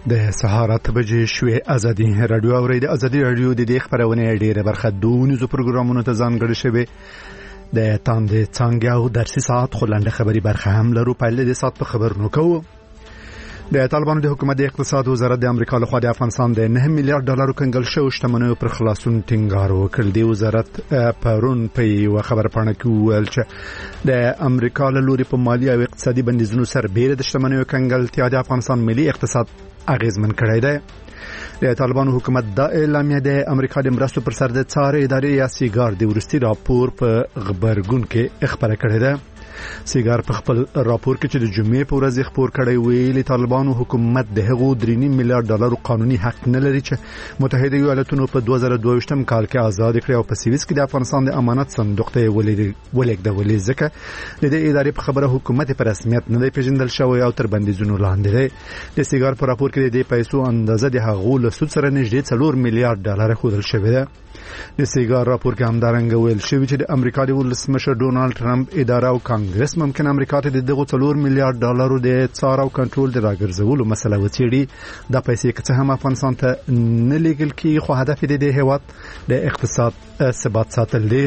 د سهار 8 بجې شوې ازادي رادیو اورید ازادي رادیو د دې خبرونه ډیره برخه دونیزو پروګرامونو ته ځانګړي شوی د تاندې څنګه او درسي ساعت خلنده خبري برخه هم لرو په لدې ساعت په خبرونو کوو د طالبانو د حکومت د اقتصاد وزارت د امریکا له خوا د افغانستان د 9 میلیارډ ډالر کنګل شو شتمنیو پر خلاصون ټینګار وکړ. د وزارت پرون په یو خبر پاڼه کې ویل چې د امریکا له لوري په مالی او اقتصادي بندیزونو سربېره د شتمنیو کنګل د افغانستان ملي اقتصاد اغیزمن کړی دی. د طالبانو حکومت د اعلامیه د امریکا د مرستو پر سر د څارې ادارې یا سیګار د ورستي راپور په خبرګون کې خبره کړې ده. سیګار په خپل راپور کې چې د جمعې په ورځ خبر کړی ویلي طالبانو حکومت د هغو 3 میلیارډ ډالر قانوني حق نه لري چې متحده ایالاتونو په 2022 کال کې آزاد کړی او په سویس کې د افغانستان د امانت صندوق ته ولېږدولې ځکه د دې ادارې په خبره حکومت په رسمیت نه دی پیژندل شوی او تر بندیزونو لاندې دی. د سیګار په راپور کې د پیسو اندازه د هغو له سود سره نږدې 4 میلیارډ ډالر ښودل شوی ده. د سیګار راپور کې همدارنګه ویل شوی چې د امریکا د ولسمشر ډونالد ټرمپ اداره او کانګرس ممکن امریکا ته د دغه 4 میلیارډ ډالرو د څار او کنټرول د راګرځولو مسله وڅېړي. د پیسې که هم افغانستان ته نه لیږل کیږي خو هدف یې د هیواد د اقتصاد ثبات ساتل دی.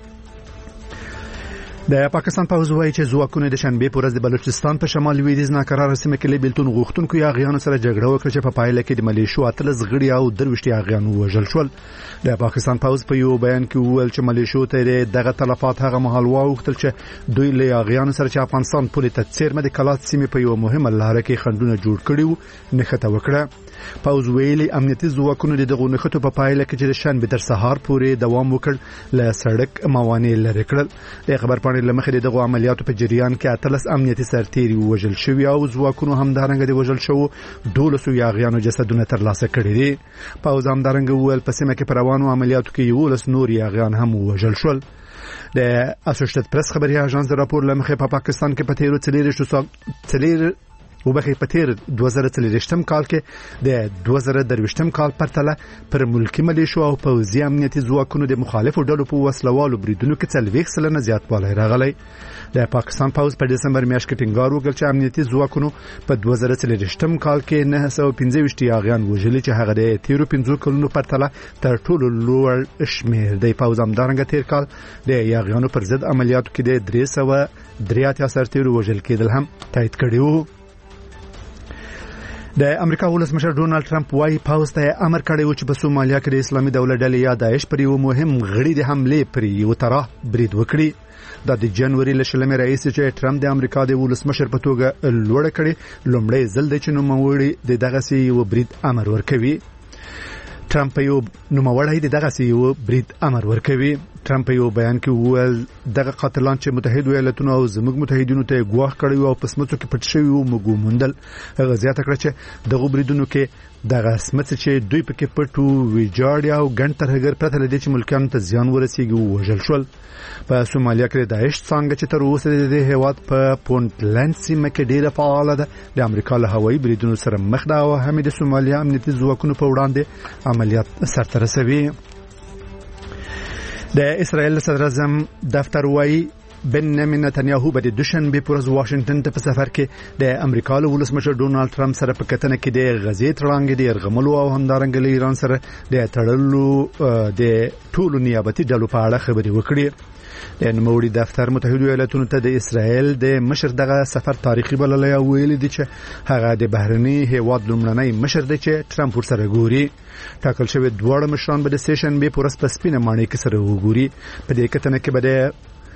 د پاکستان پوځ وايي چې ځواکونه د شنبه په ورځ د بلوچستان په شمال لویدیځ ناکراره سیمه کې بیلتون غوښتونکو یاغیانو سره جګړه وکړه چې په پایله کې د ملیشو 13 غړي او 23 یاغیان وژل شول. د پاکستان پوځ په یو بیان کې وویل چې ملیشو ته دغه تلفات هغه مهال واوښتل چې دوی له یاغیانو سره چې افغانستان پولې ته څیرمه د کلات سیمه په یو مهمه لاره کې خندونه جوړ کړي وو نښته وکړه. پوځ ویلي امنیتي ځواکونو دغه نښتو په پایله کې چې د شنبه تر سهار پورې دوام وکړ له سړک موانع لري کړل. د خبر پاڼې لمخې دغه عملیاتو په جریان کې 13 امنیتي سرتیري وژل شوی او ځواکونو هم دارنګ د وژل شو 12 یاغیانو جسدونه ترلاسه کړي دي. پوځ هم دارنګ ویل په سیمه کې پر روانو عملیاتو کې 11 نور یاغیان هم وژل شول. د اسوسییټډ پریس خبري اژانس د راپور لمخې په پاکستان کې په تیرو په تیر 2023 کال کې د 2023 کال پرتله پر ملکی ملیشو او پوځي امنیتي ځواکونو د مخالفو ډلو په وسلوالو بریدونو کې 40% زیاتوالی راغلی. د پاکستان پوځ په دسمبر میاشت کې ټینګار وکړ چې امنیتي ځواکونو په 2023 کال کې 925 یاغیان وژلي چې هغه د تیرو 5 کلونو پرتله تر ټولو لوړ شمیر دی. پوځ هم دارنګه تیر کال د یاغیانو پر ضد عملیاتو کې د 383 سرتیرو وژل کېدل هم تایید کړي وو. د امریکا ولسمشر ډونالد ټرمپ وايي پوځ ته امر کړی و چې په سومالیا کې د اسلامي دولت ډلې یا داعش پر یو مهم غړي د حمله پر یو طرح برید وکړي. د جنوري له شلمې رئیس چې ټرمپ د امریکا د ولسمشر په توګه لوړ کړي لومړی ځل د چینو موړي د دغه سی یو برید امر ورکوي. ټرمپ یو نوموړی د دغه سی یو برید امر ورکوي. ټرمپ یو بیان کې وویل دغه قاتلان چې متحده ایالاتونو او زموږ متحدینو ته ګواښ کړی او په سمڅو کې پټ شوی او موږ موندل. هغه زیاته کړه چې دغه بریدونو کې دغه سمڅ چې دوی پکې پټو ویجاړ او ګڼ ترهګر پرته لدی چې ملکانو ته زیان ورسیږي او وژل شول. په سومالیا کې داعش څنګه چې تر اوسه د هیواد په پونټلند سیمه کې ډیره فعال ده د امریکا له هوایي بریدونو سره مخ ده او هم د سومالیا امنیتي ځواکونو په وړاندې عملیات سرته رسوي. د اسرائیل صدر اعظم دفتر وايي بنیامین نتنیاهو به د دوشنبه پر ورځ واشنگټن ته په سفر کې د امریکا له ولسمشر ډونالد ټرمپ سره په کتنه کې د غزې تړانګې د يرغملو او همدارنګه له ایران سره د تړلو د ټولو نیابتي ډلو په اړه خبرې وکړي. د نوموړي دفتر متحده ایالاتونو ته د اسرائیل د مشر دغه سفر تاریخي بللی او ویلي دي چې هغه د بهرني هیواد لومړنی مشر دی چې ټرمپ ورسره ګوري. ټاکل شوی دواړه مشران به د سیشن په ورځ په سپینه ماڼۍ کې سره وګوري. په دې کتنه کې به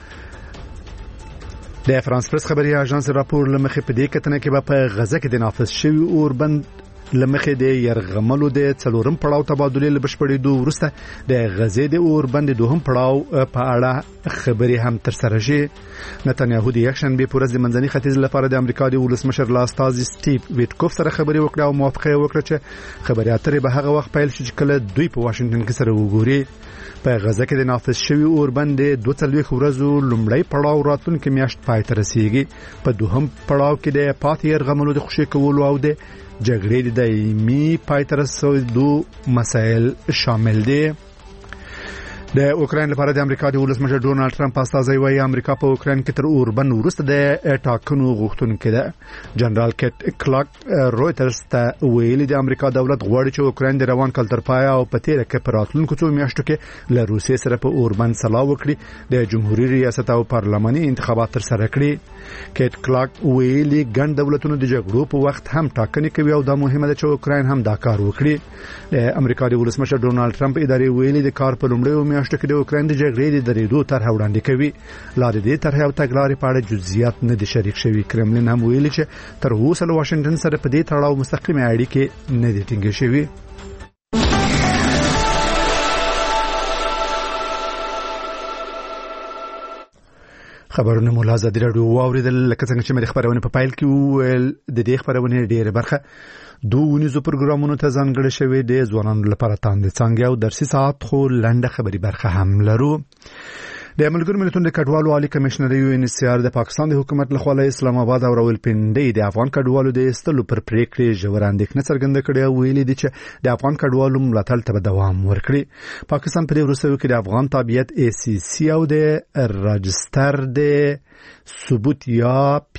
د فرانس پریس خبري اژانس راپور لمخې په دې کتنه کې به په غزه کې د نافذ شوی اوربند لمخې د يرغملو د څلورم پړاو تبادله لبشپړېدو وروسته د غزې د اوربند دوهم پړاو په اړه خبري هم تر سره شي. نتنیاهو د یکشنبه په ورځ د منځني ختیځ لپاره د امریکا د ولسمشر لاستازي سټیو ویټکوف سره خبري وکړه او موافقه وکړه چې خبري اترې به هغه وخت پیل شي چې کله دوی په واشنگټن کې سره وګوري. په غزه کې د نافذ شوی اوربند د 42 ورځو لومړی پړاو راتلونکي میاشت پای ته رسیږي. په دوهم پړاو کې د پاتې يرغملو د خوشي کولو او د جګړې د دایمي پای ته رسیدو مسایل شامل دي. د اوکراین لپاره د امریکا د ولسمشر ډونالد ټرمپ استازی وايي امریکا په اوکراین کې تر اوربند وروسته د ټاکنو غوښتونکې ده. جنرال کټ کلاک رويټرز ته ویلي د امریکا دولت غواړي چې اوکراین د روان کال تر پای او په تیر کې پر راتلونکو څو میاشتو کې له روسیې سره په اوربند سلا وکړي د جمهوریت ریاست او پارلماني انتخابات تر سره کړي. کټ کلاک ویلي ګڼ دولتونو د جګړو په وخت هم ټاکنې کوي او دا مهمه ده چې اوکراین هم دا کار وکړي. د امریکا د ولسمشر ډونالد ټرمپ ادارې ویلي د کار په لومړیو میاشتو کې د اوکراین د جګړې د درېدو طرح وړاندې کوي. لارې دې طرح او تګلارې په اړه جزئیات نه دي شریک شوي. کرملین هم ویلي چې تر اوسه له واشنگټن سره په دې تړاو مستقیمه اړیکې نه دي ټینګې شوي. خبرونه مولا ازادي راډیو واوریدل. لکه څنګه چې مې خبرونه په پایل کې وویل د دې خبرونه ډېره برخه دوه پروګرامونو ته ځانګړې شوې د ځوانانو لپاره تاند څنګه او درسي ساعت خو لنډه خبري برخه هم لرو. د ملګرو ملتونو د کډوالو عالی کمشنر UNHCR د پاکستان د حکومت له خوا اسلام آباد او راولپنډي د افغان کډوالو د استلو پر پریکړې ژور اندېښنه څرګنده کړې او ویلي دي چې د افغان کډوالو ملاتړ ته دوام ورکړي. پاکستان په دې وروستیو کې د افغان تابعیت ACC او د راجستر د ثبوت یا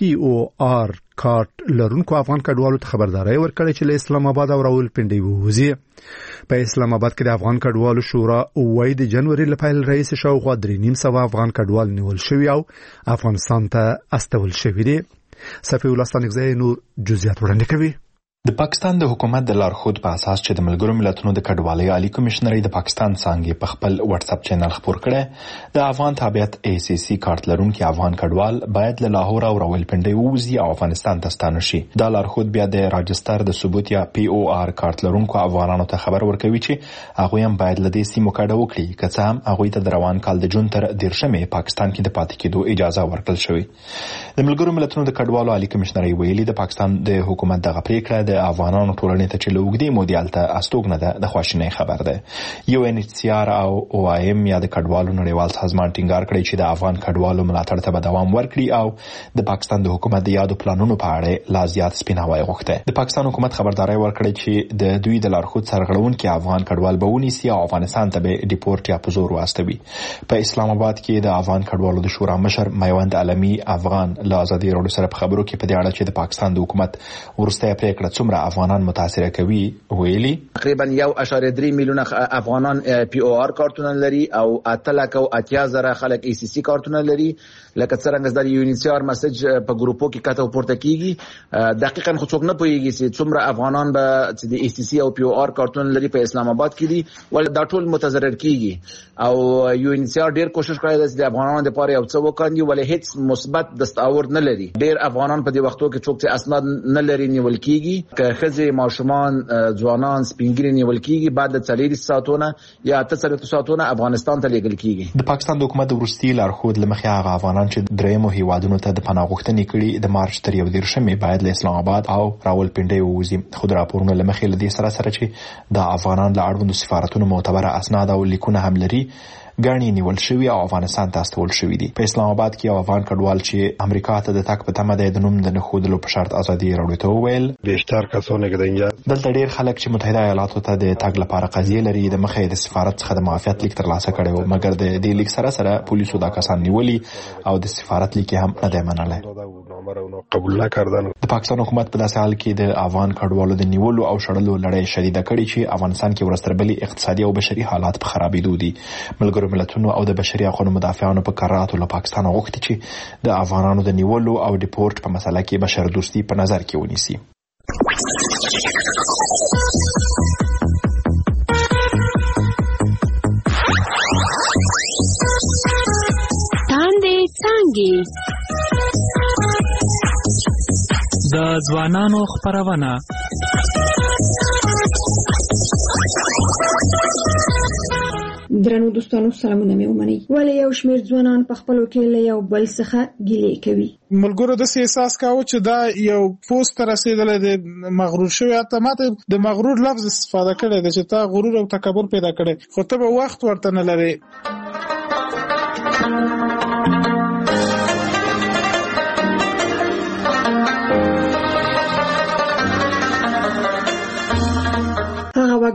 POR کارت لرونکو افغان کډوالو ته خبرداري ورکړي چې له اسلام آباد او راولپنډي ووزي. په اسلام آباد کې د افغان کډوالو شورا وایي د جنوري لپاره رئیس شاوخوا 3.5 افغان کډوال نیول شوی او افغانستان ته استول شوی دي. صفي الله ستانکزی نور جزئیات وړاندې کوي. د پاکستان د حکومت د لارښود په اساس چې د ملګرو ملتونو د کډوالۍ عالی کمشنري د پاکستان څنګه په خپل واتس اپ چینل خبر کړي د افغان تابعیت ACC کارت لرونکي افغان کډوال باید له لاهور او راولپنډي ووزي او افغانستان ته ستانه شي. دا لارښود بیا د راجستر د ثبوت یا POR کارت لرونکو افغانانو ته خبر ورکوي چې هغه هم باید له دې سیمو کډه وکړي که څه هم هغه ته د روان کال د جون تر 13 پاکستان کې د پاتې کېدو اجازه ورکړل شوې. د ملګرو ملتونو د کډوالو عالی کمشنري ویلي د پاکستان د حکومت دغه پریکړه د افغانانو ټولنې ته چې لوګدي مودیالته استوګنه ده د خواشینۍ خبر ده. UNHCR او OIM یا د کډوالو نړیوال سازمان ټینګار کړی چې د افغان کډوالو ملاتړ ته به دوام ورکړي او د پاکستان د حکومت د یادو پلانونو په اړه لا زیات سپیناوی غوښته. د پاکستان حکومت خبرداري ورکړی چې د دوی د لارښود سرغړونکي افغان کډوال به ونیسي او افغانستان ته به ډیپورت یا په زور واستوي. په اسلام آباد کې د افغان کډوالو د شورا مشر میوند علمي افغان له ازادي راډیو سره په خبرو کې په دې اړه چې د پاکستان د حکومت ورسته پریکړه څومره افغانان متاثر کوي ویلي تقریبا 1.3 میلیون افغانان POR کارتونه لري او 8,000 خلک ACC کارتونه لري. لکه څنګه د UNHCR میسج په ګروپو کې کاته پورته کیږي دقیقاً خو څوک نه پوهیږي چې څومره افغانان به د ACC او POR کارتونه لري په اسلام آباد کې دي ول دا ټول متضرر کیږي او UNHCR ډیر کوشش کوي چې د افغانانو لپاره یو څه وکړي ولې هیڅ مثبت دستاورد نه لري. ډیر افغانان په دې وختو کې څوک چې اسناد نه لري نیول کیږي که خزي ماشومان ځوانان سپینګری نیول کیږي بعد د 40 ساعتونه یا 8 ساعتونه افغانستان ته لیږل کیږي. د پاکستان د حکومت ورستي لارښود لمخې هغه افغانان چې درېمو هیوادونو ته د پناه غوښتنې کړي د مارچ تر 11 باید له اسلام آباد او راولپنډي ووزي. خو د راپورونو لمخې له دې سره چې د افغانان له اړوندو سفارتونو معتبره اسناد او لیکونه هم لري ګڼي نیول شوی او افغانستان ته استول شوی دي. په اسلام آباد کې افغان کډوال چې امریکا ته د تک په تمه د نوم د نخودلو په شرط ازادي راوړي ته ویل بیشتر کسانی که اینجا دلته ډیر خلک چې متحده ایالاتو ته د تګ لپاره قضیه لري د مخې د سفارت څخه د معافیت لیک ترلاسه کړي او مګر د دې لیک سره پولیسو دا کسان نیولي او د سفارت لیک هم نه دی منلی. قبول نکردن. د پاکستان حکومت په داسې حال کې د افغان کډوالو د نیولو او شړلو لړۍ شدیده کړې چې افغانستان کې ورستربلي اقتصادي او بشري حالات په خرابېدو دي. ملګرو ملتونو او د بشري حقوقو مدافعانو په قراراتو له پاکستان غوښتي چې د افغانانو د نیولو او ډیپورت په مسله کې بشر دوستي په نظر کې ونیسي. تاندې څنګه د ځوانانو خبرونه درنو دوستانو سلامونه مې ومنئ. ولې یو شمېر ځوانان په خپلو کې له یو بل څخه ګیلې کوي؟ ملګرو داسې احساس کاوه چې دا یو پوسټ رسیدلی دی مغرور شوی. حتی ماته د مغرور لفظ استفاده کړی دی چې تا غرور او تکبر پیدا کړی خو ته به وخت ورته نه لرې.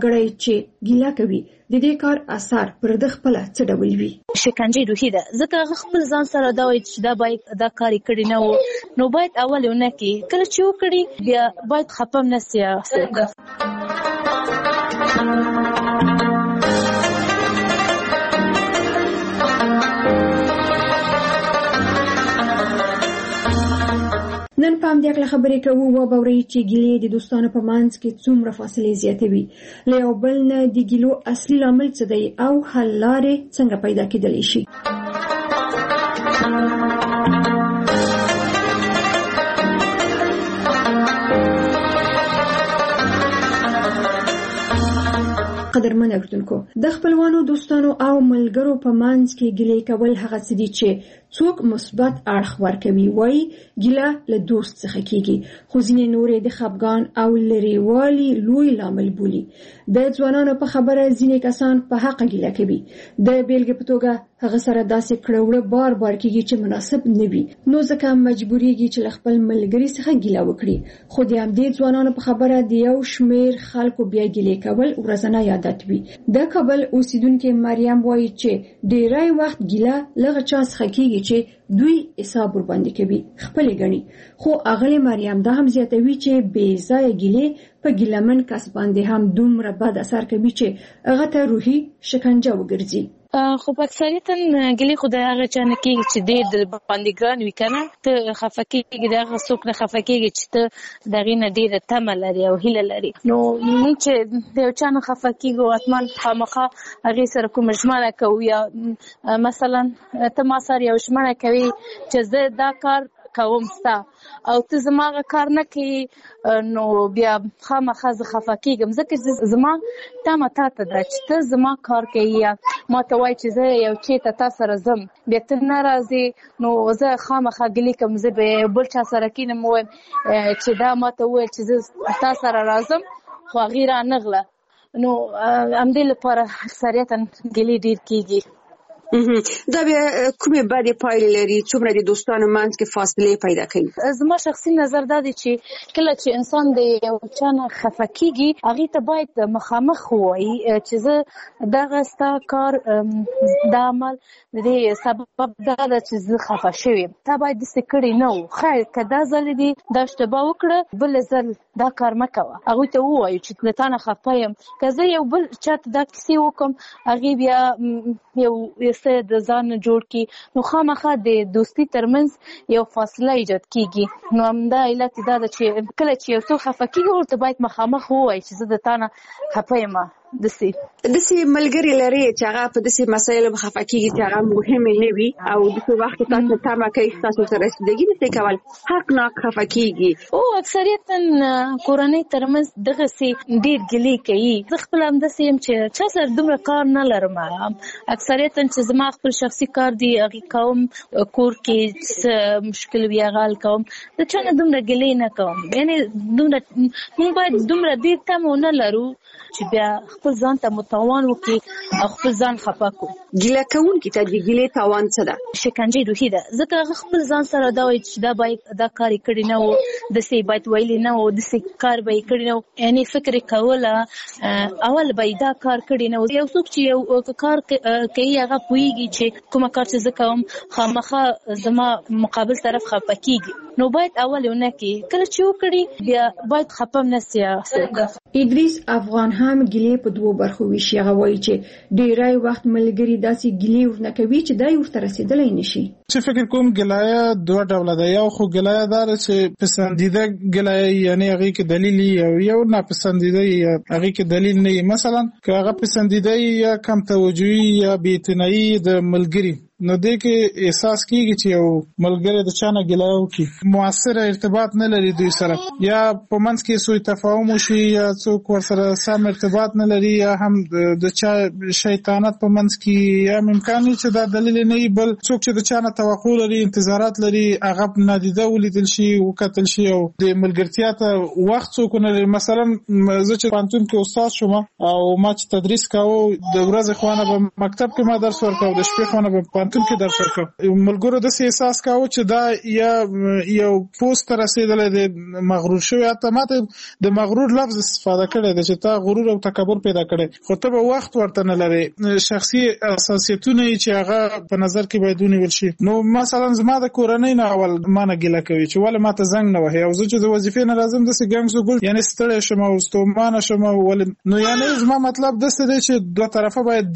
وګړی چې ګیله کوي د دې کار اثر پر د خپل څه ډول وي. شکنجه روحي ده، ځکه هغه خپل ځان سره دا وایي چې دا باید دا کار کړی نه و، نو باید اول یې ونه کړي، کله چې وکړي بیا باید خفه هم نه سي. نن په همدې اړه خبرې کوو او باوري چې ګیلې د دوستانو په منځ کې څومره فاصلې زیاتوي، له یو بل نه د ګیلو اصلي لامل څه دی او حل لارې څنګه پیدا کېدلی شي. قدرمن اوریدونکو، د خپلوانو دوستانو او ملګرو په منځ کې ګیلې کول هغه څه دي چې څوک مثبت اړخ ورکوي، وایي ګیله له دوست څخه کیږي، خو ځینې نورې د خفګان او لرېوالي لوی لامل بولي. د ځوانانو په خبره ځینې کسان په حق ګیله کوي، د بیلګې په توګه هغه سره داسې کړه بار بار کیږي چې مناسب نه وي، نو ځکه مجبوریږي چې له خپل ملګري څخه ګیله وکړي. خو د همدې ځوانانو په خبره د یو شمېر خلکو بیا ګیلې کول ورځنی عادت وي. د کابل اوسیدونکې مریم وایي چې ډېری وخت ګیله لغه چا څخه کیږي چې دوی حساب ورباندې کوي، خپلې ګڼي. خو اغلې مریم دا هم زیاتوي چې بې ځایه ګیلې په ګیلمن کس باندې هم دومره بد اثر کوي چې هغه ته روحي شکنجه وګرځي. خو په اکثریتا ګیلې خو د هغه چا نه کېږي چې ډېر د باندې ګران وي که نه، ته خفه کېږي، د هغه څوک نه خفه کېږي چې ته د هغې نه ډېره تمه لري او هیله لري. نو موږ چې د یو چا نه خفه کېږو حتما خامخا هغې سره کومه ژمنه کوو، یا مثلا ته ما سره یو ژمنه کوي چې زه دا کار کوم ستا او ته زما هغه کار نه کوي، نو بیا خامخا زه خفه کېږم، ځکه زما تمه تا ته ده چې ته زما کار کوي، یا ما ته وایي چې زه یو چېرته تا سره ځم، بیا ته نه راځې، نو زه خامخا ګیلې کوم. زه به بل چا سره کېنم ووایم چې دا ما ته وویل چې زه تا سره راځم خو هغې رانغله، نو همدې لپاره اکثریتا ګیلې ډېر کېږي. دا بیا کومې بدې پایلې لري، څومره د دوستانو منځ کې فاصلې پیدا کوي؟ زما شخصي نظر دا دی چې کله چې انسان د یو چا نه خفه کېږي هغې ته باید مخامخ ووایي چې زه دغه ستا کار دا عمل د دې سبب دا ده چې زه خفه شوې یم، تا باید داسې کړې نه وو، خیر که دا ځل دې دا اشتباه وکړه بل ځل دا کار مه کوه، هغوی ته ووایو چې له تا نه خفه یم. که زه یو بل چا ته دا کیسې وکړم هغې بیا یو څه د ځان نه جوړ کړي، نو خامخا د دوستي ترمنځ یو فاصله ایجاد کېږي. نو همدا علت دا ده چې کله چې یو څوک خفه کېږي ورته باید مخامخ ووایي چې زه د تا نه خفه یم. داسې ملګري لري چې هغه په داسې مسایلو خفه کېږي چې هغه مهمې نه وي او داسې وخت کې تاسو تمه کوي ستاسو سره رسیدګي نشي کول، حقناک خفه کېږي. او اکثریتا کورنۍ ترمنځ دغسې ډېر ګیلې کوي. زه خپله همداسې یم چې چا سره دومره کار نه لرم، اکثریتا چې زما خپل شخصي کار دی هغې کوم، کور کې څه مشکل وي هغه حل کوم، د چا نه دومره ګیلې نه کوم. یعنې دومره موږ باید دومره ډېر تمه ونه لرو چې بیا خپل ځان ته متاوان وکړي او خپل ځان خفه کړو. ګیله کوونکي ته د ګیلې تاوان څه ده؟ شکنجه روحي ده، ځکه هغه خپل ځان سره دا وایي چې دا باید دا کار یې کړی نه و، داسې باید ویلي نه و، داسې کار به یې کړی نه و، یعنې فکر یې کوله اول به یې دا کار کړی نه و. یو څوک چې یو کار کوي هغه پوهېږي چې کومه کار چې زه کوم خامخا زما مقابل طرف خفه کېږي، نو باید اول یې ونه کړي، کله چې وکړي بیا باید خفه هم نه سي. ادریس افغان هم ګیلې په دوو برخو ویشي. هغه وایي چې ډېری وخت ملګري داسې ګیلې ورنه کوي چې دا یې ورته رسېدلی نشي. چې فکر کوم ګیلایه دوه ډوله ده، یو خو ګیلایه دا ده چې پسندیده ګیلایه یعنې هغې کې دلیل او یو ناپسندیده هغې کې دلیل نه وي. مثلا که هغه پسندیده یا کم توجهي یا بې اعتنایي د ملګري، نو دې کې احساس کېږي چې یو ملګری د چا نه ګیله وکړي، مؤثره ارتباط نه لري دوی سره، یا په منځ کې سوء تفاهم وشي، یا څوک ورسره سم ارتباط نه لري، یا هم د چا شیطانت په منځ کې، یا امکان چې دا دلیل نه وي، بل څوک چې د چا نه توقع لري، انتظارات لري، هغه نادیده ولیدل شي، وکتل شي او د ملګرتیا ته وخت څوک نه لري. مثلا زه چې پوهنتون کې استاد شوم او ما چې تدریس کاوه، د ورځې خوانه به مکتب کې ما درس ورکاوه، د شپې خوانه به پوهنتون کې درس ورکو ملګرو د احساس کاوه چې دا یو پوسټ رسیدل د مغرور شوی اتماته د مغرور لفظ استفاده کړي د چې تا غرور او تکبر پیدا کړي خو ته به وخت ورته نه لري شخصي اساسیتونه چې هغه په نظر کې باید ونیول شي نو مثلا زما د کورنۍ نه اول مانه ګیله کوي چې ولې ماته زنګ نه وهي او زه چې د وظیفې نه راځم د سګنګ سګول یعنی ستړی شم او ستومانه شم ولې نو یعنی زما مطلب د څه دی چې دوه طرفه باید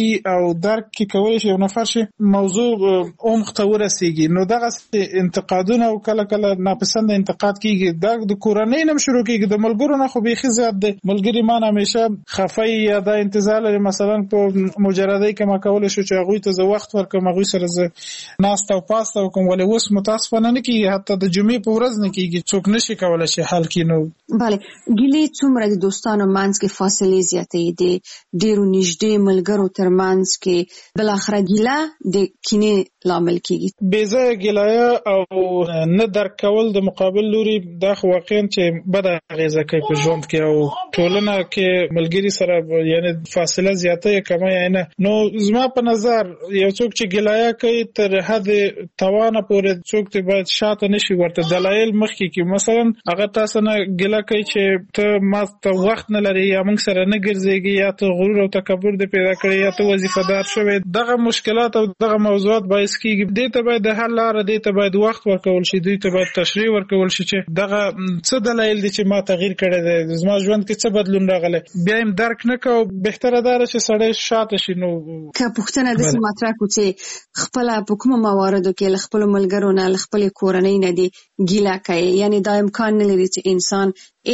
درک کوي شي او نفر شي موضوع عمق ته ورسیږي نو دغه انتقادونه او کله کله ناپسند انتقاد کیږي د کورنۍ نه شروع کیږي د ملګرو نه خو به زیات دی ملګری ما همیشه خفای یا د انتظار لري مثلا په مجردی کې ما کول شو چې هغه ته زه وخت ورکوم هغه سره زه ناست او پاست او کوم ولې اوس متاسفانه نه کیږي حتی د جمعې په ورځ نه کیږي څوک نشي کولای شي حل کینو bale ګیلې څومره د دوستانو منځ کې فاصله زیاتې دي ډیرو نږدې ملګرو ترمنځ کې بل اخر ګیله د کینې لامل کیږي بیزه ګیله او نه درک کول د مقابل لوري د واقعا چې بد اغیزه کوي په ژوند کې او ټولنه کې ملګری سره یعنی فاصله زیاته کمه نه نو زما په نظر یو څوک چې ګیلایه کوي تر حد توانه پورې څوک ته باید شاته نشي ورته دلایل مخکې کې مثلا هغه تاسو نه ګیله کوي چې ته ما ته وخت نه لري یا موږ سره نه ګرځيږي یا ته غرور او تکبر دې پیدا کړی یا ته وظیفه دار شوی دغه مشکلات او دغه موضوعات باعث کیږي دې ته باید د حل لاره دې ته باید وخت ورکول شي دې ته باید تشریح ورکول شي چې دغه څه دلایل دي چې ما تغییر کړی دی زما ژوند کې څه بدلون راغلی بیا هم درک نه کو بهتره ده چې سړی شاته شي نو که پوښتنه د سم مطرح کو چې خپل په کومه مواردو کې خپل ملګرو نه خپل کورنۍ نه دي ګیله کوي یعنی دا امکان نه لري چې انسان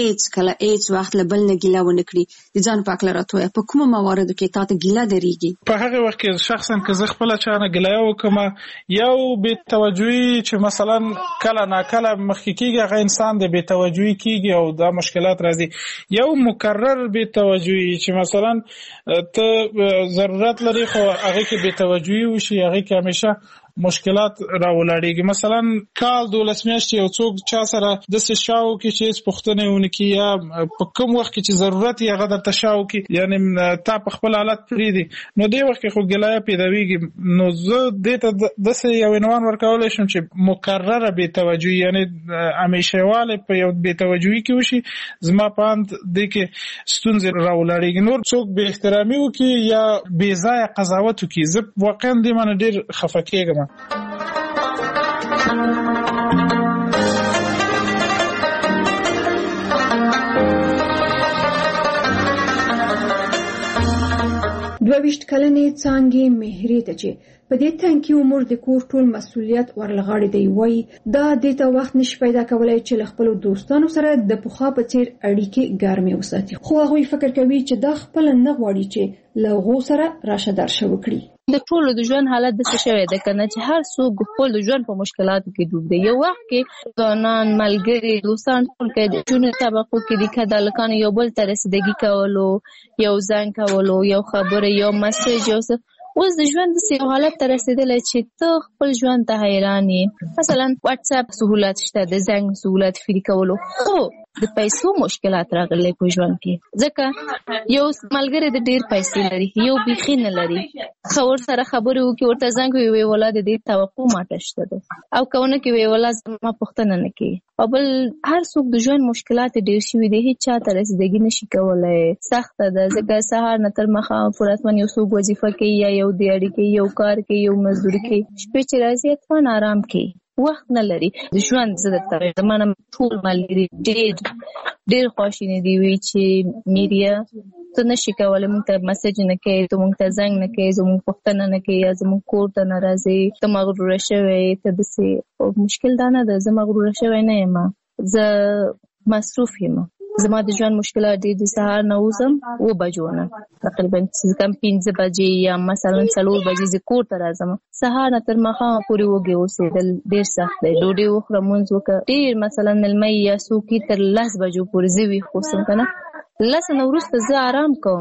هیڅ وخت له بل نه ګیله ونه کړي د ځان پاک لراتوي په کومه مواردو کې تاسو ګیله دريږي په هغه وخت کې شخصا که زه خپل چانه ګیله وکم یو به توجهي چې مثلا کله نا کله مخکې کېږي هغه انسان د به توجهي کېږي او دا مشکلات راځي یو مکرر به توجهي چې مثلا ته ضرورت لري خو هغه کې به توجهي وشي هغه کې همیشه مشکلات راولاړيږي مثلا کال 12 میاشتې یو څوک چا سره د څه شاو کې چې پښتنه ونکي یا په کوم وخت کې چې ضرورت یې هغه د تشاو کې یعنی تا په خپل حالت پری دي نو دی وخت کې خو ګلای پیداویږي نو زه د ته د څه یو عنوان ورکول شم چې مکرره به توجهي یعنی همیشهواله په یو به توجهي کې وشي زما پاند د کې ستونزې راولاړيږي نور څوک به احترامي وکي یا بې ځای قضاوت وکي زه واقعا دې باندې ډیر خفه کېږم دوه کلنې څانګې مهرې ته چې په دې تنګي عمر د کور ټول مسؤلیت ورلغاړي دی وای دا د ته وخت نش پیدا کولای چې خپل دوستانو سره د پوخا په څیر اړیکې ګرمې وساتي خو هغه فکر کوي چې دا خپل نه غواړي چې لغو سره راشه درشه وکړي د ټولو د ژوند حالت د څه شوی دی کنه چې هر څوک خپل د ژوند په مشکلاتو کې ډوب دی یو وخت کې ځوانان ملګري دوستان ټول کې د ژوند طبقو کې د کډالکان یو بل تر رسیدګي کولو یو ځان کولو یو خبره یو میسج یو اوس د ژوند د یو حالت ته رسیدلی چې ته خپل ژوند ته حیران یې مثلا واتس اپ سہولت شته د زنګ سہولت فری کولو خو د پیسو مشکلات راغلي په ژوند کې ځکه یو ملګری د ډیر پیسې لري یو بيخي نه لري خبر سره خبرو کې ورته زنګ وی ولادت دې توقع ماته شته او کونه کې وی ولادت ما پښتنه نه کوي او بل هر څوک د ژوند مشکلات ډیر شي دي هیڅ چاته رسیدګي نشي کولای سخت ده ځکه سهار نه تر مخه پراتمن یو څوک وظیفه کوي یا یو دیاړي کوي یو کار کوي یو مزدوري کوي شپې چې راځي اتوان آرام کوي وخت نه لري د ژوند زده تر زمانه ټول ملګری ډېر خوشاله دي وی چې میډیا ته نشي کولای موږ ته میسج نه کوي ته موږ ته زنګ نه کوي زموږ پښتنه نه کوي زموږ کور ته ناراضي ته مغرور شوی ته د څه مشکل دا نه ده زه مغرور شوی نه یم زه مصروف یم زما د ژوند مشکلات دي د سهار نه وزم و بجونه تقریبا کم 5 بجې یا مثلا 4 بجې ز کور ته راځم سهار نه تر مخه پورې وګي اوسېدل ډیر سخت دی ډوډۍ وخورم مونږ وکړه ډیر مثلا ملمي یا سوکي تر 10 بجو پورې زوي خوسم کنه لسنه ورسته زه آرام کوم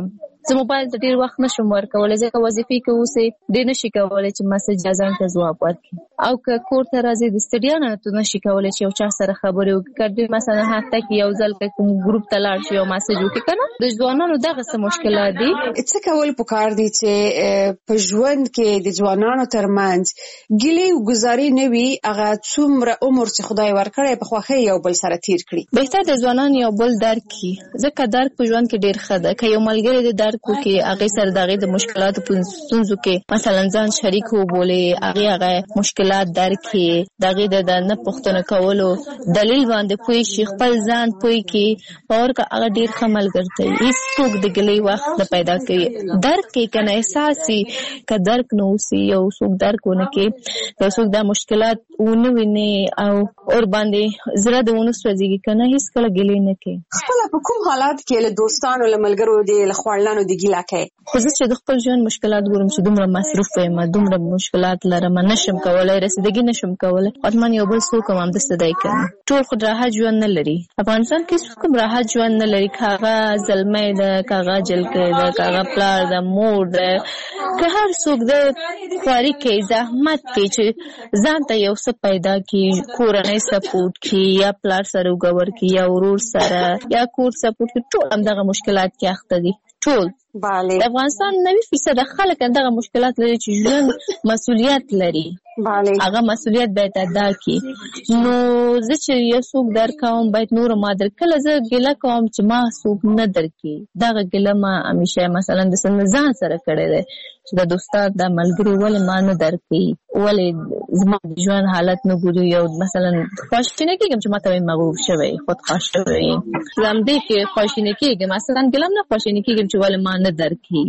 زه موبایل ته ډیر وخت نشم ورکولای ځکه وظیفې کې اوسې ډیر نشي کولای چې مسیج ځان ته ځواب ورکړي او که کور ته راځي د ستړیا نه ته نشي کولای چې یو چا سره خبرې وکړي مثلا هفته کې یو ځل کوم ګروپ ته لاړ شي او مسیج وکړي کنه د ځوانانو دغه څه مشکلات دي. څه کول پکار دي چې په ژوند کې د ځوانانو ترمنځ ګیلې او گزاري نه وي هغه څومره عمر چې خدای ورکړي په خوښۍ یو بل سره تیر کړي. بهتر د ځوانان یو بل درک کړي ځکه درک په ژوند کې ډیر ښه ده. که یو ملګری د درک وکړي هغه سره دغه د مشکلاتو په ستونزو کې مثلا ځان شریک وبولي هغه مشکلات درک کړي دغه د نه پوښتنه کولو دلیل باندې پوي شي خپل ځان پوي کې اور که هغه ډیر ښه ملګری هیڅ څوک د ګلې وخت د پیدا کوي درک کې کنه احساسي که درک نو سي یو څوک درک ونه کې یو څوک د مشکلات ونه ویني او اور باندې زړه د ونه سوځي کنه هیڅ کله ګلې نه کوي. خپل په کوم حالات کې له دوستانو له ملګرو دي له خپلانو د ګیلا کوي؟ خو زه چې د خپل ژوند مشکلات ګورم چې دومره مصروف یم دومره مشکلات لرم نشم کولای رسیدګي نشم کولای حتمان یو بل څوک هم د ستدای کوي. ټول خو راحت ژوند نه لري افغانستان کې څوک هم راحت ژوند نه لري کاغه زلمې ده کاغه جلکې ده کاغه پلار ده مور ده که هر څوک د خواري کې زحمت کې چې ځان ته یو څه پیدا کی کورنۍ سپورټ کی یا پلار سره وګور کی یا ورور سره یا کور سپورټ کی ټول هم دغه مشکلات کې اخته دي ټول. بله د افغانستان 90% خلک دغه مشکلات لري چې ژوند مسؤلیت لري. بله هغه مسؤلیت باید ادا کړي. نو زه چې یو څوک درکوم باید نور ما درکله زه ګیله کوم چې ما څوک نه درکړي دغه ګیله ما همیشه مثلا د ځان سره کړی دی چې د دوستان د ملګري ولې ما نه درکړي ولې زما د ژوند حالت نه ګوري یو مثلا خواشینه کېږم چې ما ته مغرور شوی خودخواه شوی زم دې کې خواشینه کېږم مثلا ګیله نه خواشینه کېږم چې ولې ما نه درکړي.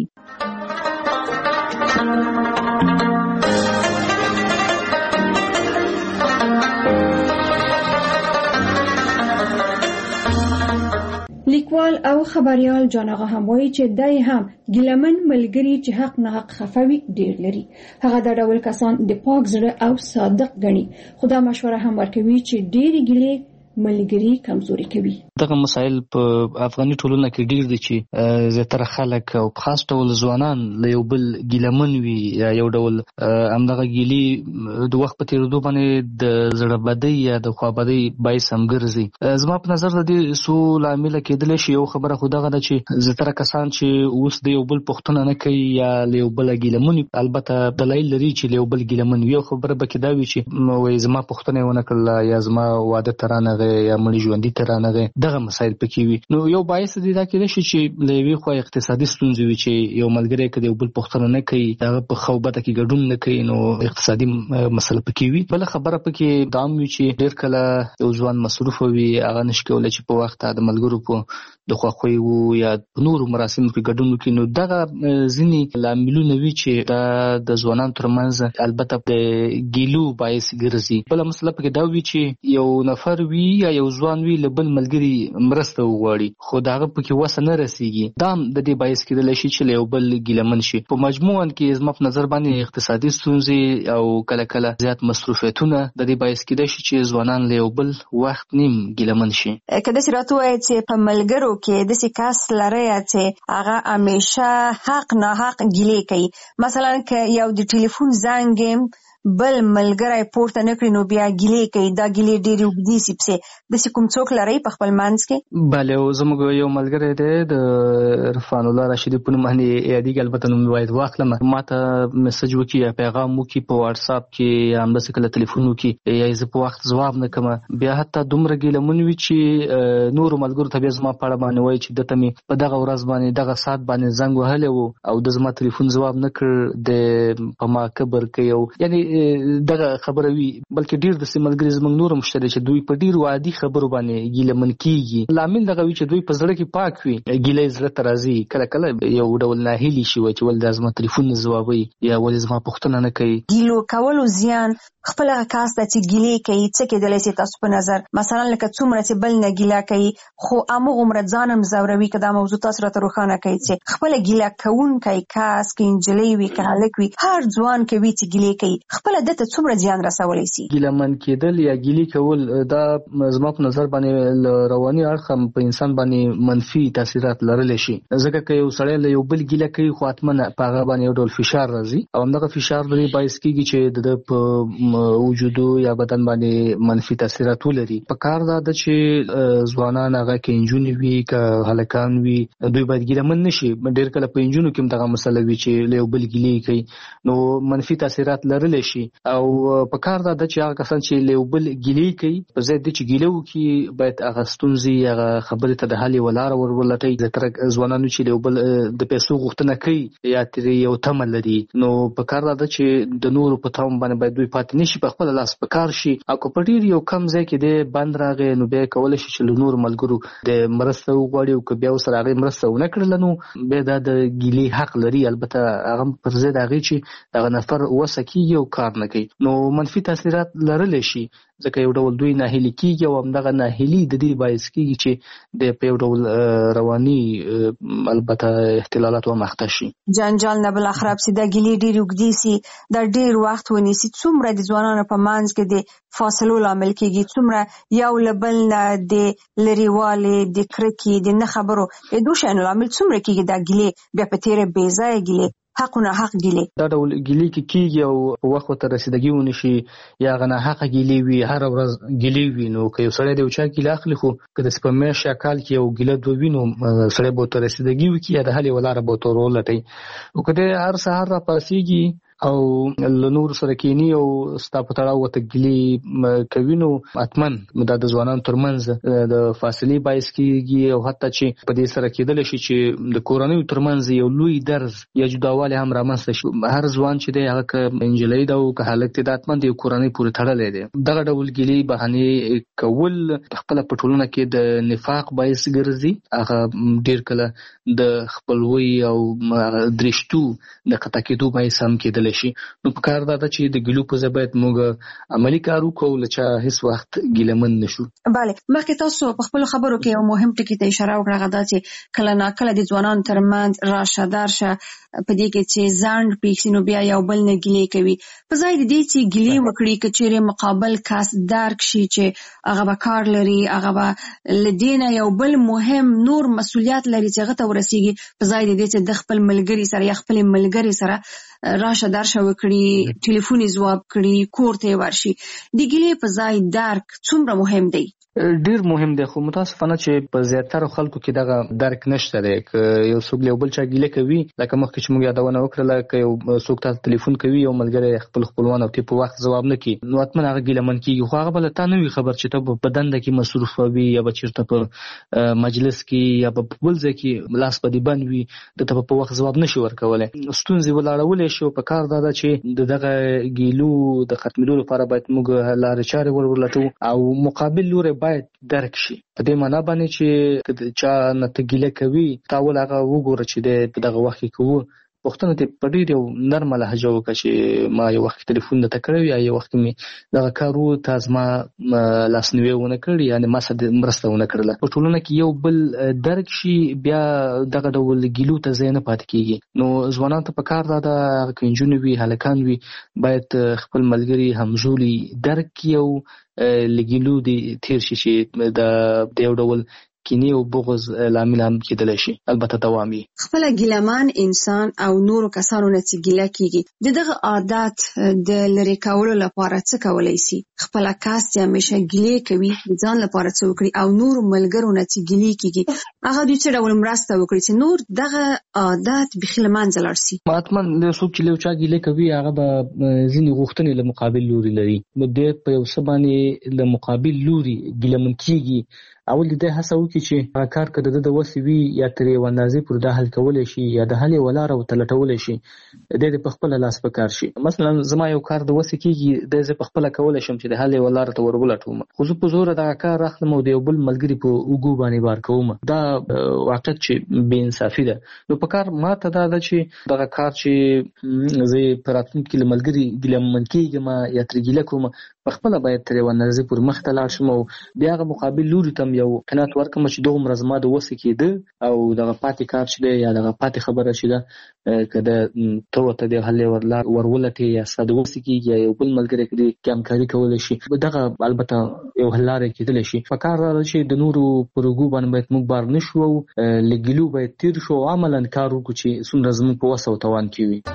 لیکوال او خبريال جان آغا هم وایي چې دای هم ګیلمن ملګری چې حق نه حق خفوي ډیر لري. هغه د ډول کسان د پاک زړه او صادق غني. خدا مشوره هم ورکوي چې ډېری ګیلې ملګری کمزوري کوي. دغه مسایل په افغاني ټولنه کې ډیر دي چې زیاتره خلک او خاص ډول ځوانان له یو بل ګیلمن وي یا یو ډول همدغه ګیلي د وخت په تیریدو باندې د زړه بدۍ یا د خوابدۍ باعث هم ګرځي. زما په نظر د دې څو لامله کېدلی شي. یو خبره خو دغه ده چې زیاتره کسان چې اوس د یو بل پوښتنه نه کوي یا له یو بله ګیلمن وي البته دلایل لري چې له یو بل ګیلمن وي. یو خبره به کې دا وي چې وایي زما پوښتنه یې ونه کړله یا زما واده ته رانغی یا مړي ژوندي ته رانغی دغه مسایل پکې وي. نو یو باعث دی دا کېدای شي چې له یوې خوا اقتصادي ستونزې وي چې یو ملګری که د یو بل پوښتنه نه کوي هغه په ښه او بده کې ګډون نه کوي نو اقتصادي مسله پکې وي. بله خبره پکې دا هم وي چې ډېر کله یو ځوان مصروفه وي هغه نشي کولی چې په وخت د ملګرو په د خوښیو یا نورو مراسمو کې ګډون وکړي. نو دغه ځینې لاملونه وي چې دا د ځوانانو ترمنځ البته د ګیلو باعث ګرځي. بله مسله پکې دا وي چې یو نفر وي یا یو ځوان وي له بل ملګري مرسته وغواړي خو د هغه پکې وسه نه رسیږي. دا هم د دې باعث کېدلی شي چې له یو بل ګیلمن شي. په مجموعاً کې زما په نظر باندې اقتصادي ستونزې او کله کله زیات مصروفیتونه د دې باعث کېدای شي چې ځوانان له یو بل وخت نیم ګیلمن شي. که داسې راته ووایې چې په ملګرو کې داسې کس لرئ چې هغه همیشه حق ناحق ګیلې کوي مثلا که یو د ټلیفون زنګ بل ملګری پورته نه کړي نو بیا ګیلې کوي دا ګیلې ډېرې اوږدې سي پسې داسې کوم څوک لرئ په خپل منځ کې؟ بله زموږ یو ملګری دی د رفان الله راشدي په نوم باندې یادېږي البته نوم باید واخلم ما ته میسج وکړي یا پیغام وکړي په واټساپ کې یا همداسې کله تلیفون وکړي یا زه په وخت ځواب نه کوم بیا حتی دومره ګیلمن وي چې نورو ملګرو ته بیا زما په اړه باندې وایي چې دته مې په دغه ورځ باندې دغه ساعت باندې زنګ وهلی و او د زما تلیفون ځواب نه کړ د په ما کبر کوي او یعنې دغه خبره وي. بلکې ډیر د ملګري زموږ نور هم شته چې دوی په ډیرو عادي خبرو باندې ګیلمن کیږي. لامل دغه وي چې دوی په زړه کې پاک وي ګیلې زړه ته راځي کله کله یو ډول ناهیلي شي چې ولې دا زما تلیفون نه ځوابوي یا ولې زما پوښتنه نه کوي. ګیلو کولو زیان خپل هغه کس ته چې ګیلې کوي څه کېدلی شي تاسو په نظر مثلا لکه څومره چې بل نه ګیله کوي خو هماغومره ځان هم ځوروي که دا موضوع تاسو راته روښانه کوي چې خپله ګیله کوونکی کس که نجلۍ وي که هلک وي هر ځوان کوي چې ګیلې کوي خپل دته څومره زیان رسولای شي. ګیلمن کېدل یا ګیلي کول دا زما په نظر باندې رواني اړخ په انسان باندې منفي تاثیرات لرلی شي، ځکه که یو سړی له یو بل ګیله کوي خو حتماً په هغه باندې یو ډول فشار راځي او همدغه فشار لري باعث کېږي چې د په وجودو یا بدن باندې منفي تاثیرات ولري. په کار دا ده چې ځوانان هغه کې نجونې وي که هلکان وي دوی باید ګیلمن نشي. ډېر کله په نجونو کې هم دغه مسله وي چې له یو بل ګیلې کوي نو منفي تاثیرات لرلی شي او په کار دا ده چې هغه کسان چې له یو بل ګیلې کوي په ځای د چې ګیله وکړي باید هغه ستونزې هغه خبرې ته د حل یوه لاره ورولټوي. تر ځوانانو چې یو بل د پیسو غوښتنه کوي یا ترې یو تمه لري نو په کار دا ده چې د نورو په تمه باندې باید دوی پاتې نشي، په خپل لاس په کار شي او که په ډېر یو کم ځای کې دی بند راغی نو بیا کولی شي چې له نورو ملګرو د مرسته وغواړي او که بیا ورسره هغې مرسته ونه کړله نو بیا دا د ګیلې حق لري، البته هغه پر ضد هغې چې دغه نفر وسه کېږي او کار نه کوي نو منفي تاثیرات لرلی شي، ځکه یو ډول دوی ناهیلي کېږي او همدغه ناهیلي د دې باعث کېږي چې د په یو ډول رواني البته اختلالات مخته شي. جنجال نه بل خراب سي د ګیلې ډېر اوږدې سي د ډېر وخت ونیسي، څومره د ځوانانو په منځ کې د فاصلو لامل کېږي، څومره یو له بل نه د لرېوالي د کرکې د نه خبرو د دوه شیانو لامل څومره کېږي د ګیلې بیا په تېره بې ځایه ګیلې حق نه حق ګیلې دا ډول ګیلې کې کېږي او په وخت ورته رسیدګي ونشي یا هغه ناحقه ګیلې وي هره ورځ ګیلې وي نو که یو سړی د یو چا ګیله اخلي خو که د په میاشت یا کال کې یو ګیله دوه وي نو سړی به ورته رسیدګي وکړي یا د حل یوه لاره به ورته ورولټوي. او که دی هر سهار راپاڅېږي او له نورو سره کینی او ستا په تړاو ورته ګیلې کوي نو حتما دا د ځوانانو ترمنځ د فاصلې باعث کېږي او حتی چې په دې سره کېدلی شي چې د کورنیو ترمنځ یو لوی درز یا جداوالی هم رامنځته شي. هر ځوان چې دی هغه که نجلۍ ده او که هلک دی دا حتما د یو کورنۍ پورې تړلی دی. دغه ډول ګیلې بهانې کول خپله په ټولنه کې د نفاق باعث ګرځي، هغه ډېر کله د خپلوۍ او درشتو د قطع کېدو باعث هم کېدلی شي. نو په کار دا ده چې د ګیلو په ځای باید موږ عملي کار وکړو له چا هیڅ وخت ګیلمن نشو. بله مخکې تاسو په خپلو خبرو کې یو مهم ټکي ته اشاره وکړه، هغه دا چې کله ناکله د ځوانانو ترمنځ راشه درشه په دې کې چې ځنډ پېښ شي نو بیا یو بل نه ګیلې کوي، په ځای د دې چې ګیلې وکړي که چیرې مقابل کس درک شي چې هغه به کار لري، هغه به له دې نه یو بل مهم نور مسؤلیت لري چې هغه ته ورسیږي، په ځای د دې چې د خپل ملګري سره یا خپلې ملګرې سره راشه درشه وکړي، ټلیفون یې ځواب کړي، کور ته یې ورشي. د ګیلې په ځای درک څومره مهم دی؟ ډیر مهم دی خو متاسفانه چې په زیاتره خلکو کې دغه درک نشته دی. که یو څوک له یو بل چا ګیله کوي لکه مخکې چې موږ یادونه وکړله که یو څوک ته ټلیفون کوي یو ملګری خپل خپلوان او ته په وخت ځواب نه کوي نو حتما هغه ګیلمن کېږي، خو هغه به له تا نه وي خبر چې ته په دنده کې مصروف وي یا به چېرته په مجلس کې یا په بل ځای کې لاس په دې بند وي د ته په وخت ځواب نشي ورکولی. ستونزې ولاړولی شي او په کار دا ده چې د دغه ګیلو د ختمېدو لپاره باید موږ لارې چارې ولټوو او مقابل لوری باید درک شي. په دې معنا باندې چې چا نه ته ګیله کوي تا ول هغه وګوره چې دی په دغه وخت کې کوو پوښتنه دې په ډېر یو نرمه لهجه وکړه چې ما یو وخت ټلیفون درته کړی یا یو وخت مې دغه کار و تا زما لاسنیوی ونه کړ یعنې ما سره مرسته ونه کړله. په ټولنه کې یو بل درک شي بیا دغه ډول ګیلو ته ځای نه پاتې کېږي. نو ځوانانو ته په کار دا ده هغه که نجونې وي هلکان وي باید خپل ملګري همزولي درک کړي او له ګیلو دې تېر شي چې د یو ډول کینی او بغض لامل هم کېدلی شي، البته دوامي. خپله ګیلهمن انسان او نورو کسانو نه چې ګیله کېږي د دغه عادت د لرې کولو لپاره څه کولی شي؟ خپله کس چې همیشه ګیلې کوي د ځان لپاره څه وکړي او نورو ملګرو نه چې ګیلې کېږي هغه دوی څه ډول مرسته وکړي چې نور دغه عادت بیخي له منځه لاړ شي؟ حتما څوک چې له یو چا ګیلې کوي هغه به ځینې غوښتنې له مقابل لوري لري نو دی په یو څه باندې له مقابل لوري ګیلهمن کېږي. اول دې هڅه وکړي چې هغه کار که د ده د وسې وي یا تر یو اندازې پورې دا حل کولی شي یا د حل یوه لاره ورته لټولی شي دی د په خپله لاس په کار شي. مثلا زما یو کار د وسې کېږي دی زه په خپله کولی شم چې د حل یوه لاره ته ور ولټوم خو زه په زوره دغه کار اخلم او د یو بل ملګري په اوږو باندې بار کوم، دا واقعیت چې بې انصافي ده. نو په کار ماته دا ده چې دغه کار چې زه په راتلونکي کې له ملګري ګیلهمن کېږم یا ترې ګیله کوم په خپله باید تر یوه اندازې پورې مخته لاړ شم او بیا هغه مقابل لوري ته یو قناعت ورکړم چې دومره زما د وسه کېده او دغه پاتې کار چې دی یا دغه پاتې خبره چې ده که د ته ورته د حل ورولټې یا ستا د وسه کېږي یا یو بل ملګری کې همکاري کولی شي دغه البته یو حل لاره کېدلی شي. پکار دا ده چې د نورو په رګو باندې باید موږ بار نه شو او له ګیلو باید تېر شو او عملاً کار وکړو چې څومره زموږ په وس او توان کې وي.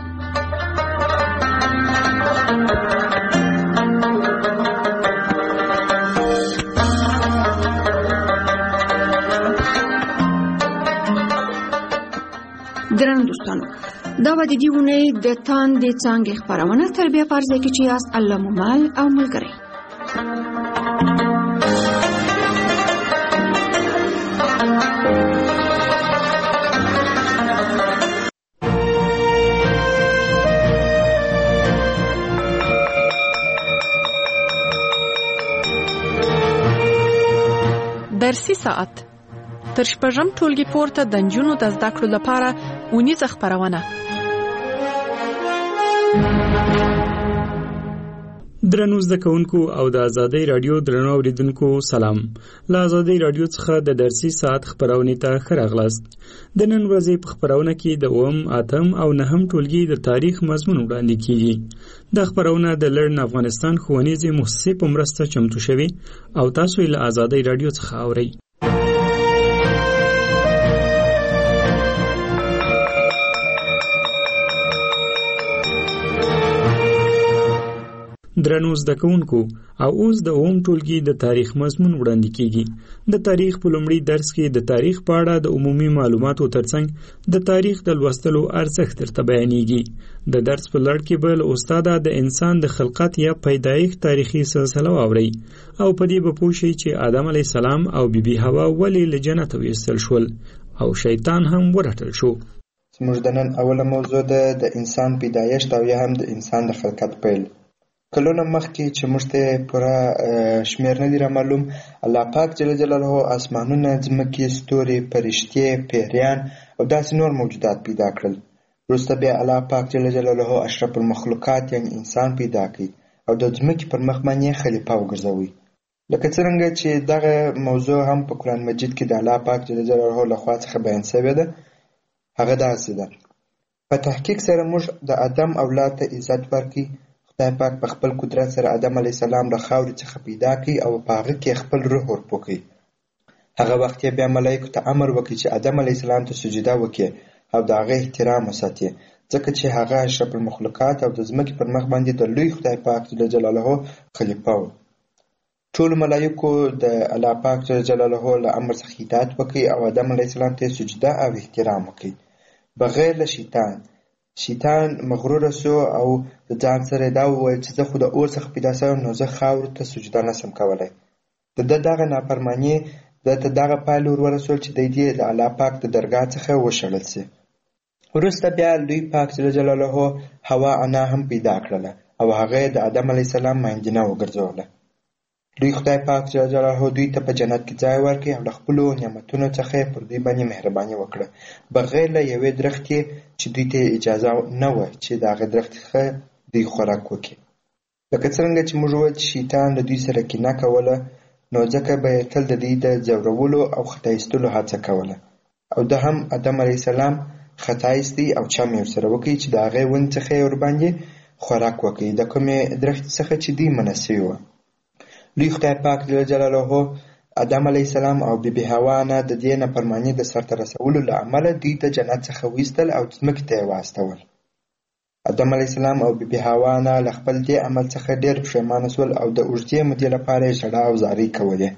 ګرانو دوستانو، دا به د دې اونۍ د تاندې څانګې خپرونه تر بیا په هر ځای کې چې یاست الله مو مل او ملګری. درسي ساعت تر شپږم ټولګي پورته د نجونو د زده کړو لپاره اونیزه خپرونه. درنو زده کوونکو او د آزادۍ رادیو درنو اوریدونکو سلام. له آزادۍ رادیو څخه د درسي ساعت خپرونې ته ښه راغلاست. د نن ورځې په خپرونه کې د 8 او 9 ټولګي د تاریخ مضمون وړاندې کیږي. دا خپرونه د لړن افغانستان ښوونیزې مؤسسې په مرسته چمتو شوې او تاسو یې له آزادۍ رادیو څخه اورئ. درنو زده کوونکو او اوس د 9 ټولګي د تاریخ مضمون وړاندې کیږي. د تاریخ په لومړي درس کې د تاریخ په اړه د عمومي معلوماتو ترڅنګ د تاریخ د لوستلو ارزښت درته بیانېږي. د درس په لړ کې به له استاده د انسان د خلقت یا پیدایښت تاریخي سلسله واورئ او په دې به پوه شئ چې آدم علیه السلام او بیبي حوا ولې له جنته ویستل شول او شیطان هم ورټل شو. زموږ د نن اوله موضوع ده د انسان پیدایښت او یا هم د انسان د خلقت پیل. کلونه مخکې چې موږ ته پوره شمېر نه دي را معلوم، الله پاک جل جلاله اسمانونه، ځمکې، ستوري، فرشتې، پیریان او داسې نور موجودات پیدا کړل. وروسته بیا الله پاک جل جلاله اشرف المخلوقات یعنی انسان پیدا کړي او د ځمکې پر مخ باندې خلیفه وګرځوي. لکه څرنګه چې دغه موضوع هم په قرآن مجید کې د الله پاک جل جلاله لخوا څخه بیان شوې ده. هغه داسې ده: په تحقیق سره موږ د آدم اولاد ته عزت ورکړي. خدای پاک په خپل قدرت سره آدم علیه السلام له خاورې څخه پیدا کړي او په هغه کې خپل روح ورپو کړي. هغه وخت یې بیا ملایکو ته امر وکړي چې آدم علیه السلام ته سجده وکړي او د هغه احترام وساتي، ځکه چې هغه اشرف المخلوقات او د ځمکې پر مخ باندې د لوی خدای پاک جل جلاله خلیفه و. ټول ملایکو د الله پاک جل جلاله له امر څخه اطاعت وکړي او آدم علیه السلام ته سجده او احترام وکړي بغیر له شیطان مغرور شو او د ځان سره دا وویل چې زه خو د اور څخه پیدا شوم نو زه خاورو ته سجده نشم کولی. د دغه نافرماني د دغه پایله ورسول چې دی دې د الله پاک د درګاه څخه وشړل شي. وروسته بیا لوی پاک جل جلاله حوا انا هم پیدا کړله او هغه د آدم علیه السلام ماینجنه وګرځوله. دوی خدای پاک جل جلاله دوی ته په جنت کې ځای ورکړي او له خپلو نعمتونو څخه پر دوی باندې مهرباني وکړه بغیر له یوې درختې چې دوی ته اجازه نه وه چې د هغه درخت څخه دوی خوراک وکړي. لکه څرنګه چې موږ وویل چې شیطان له دوی سره کینه کوله، نو ځکه به یې تل د دوی د ځورولو او خطا ایستلو هڅه کوله او ده هم آدم علیه السلام خطا ایستی او چم یې ورسره وکړي چې د هغې ونې څخه یې ورباندې خوراک وکړي د کومې درختې څخه چې دوی منع سوي وه. لوی خدای پاک جل جلاله آدم علیه السلام او بیبي حوا نه د دې نافرماني د سرته رسولو له امله دوی د جنت څخه وایستل او ځمکې ته یې واستول. آدم علیه السلام او بیبي حوا نه له خپل دې عمل څخه ډېر پښیمانه شول او د اوږدې مودې لپاره یې ژړا او زارۍ کولې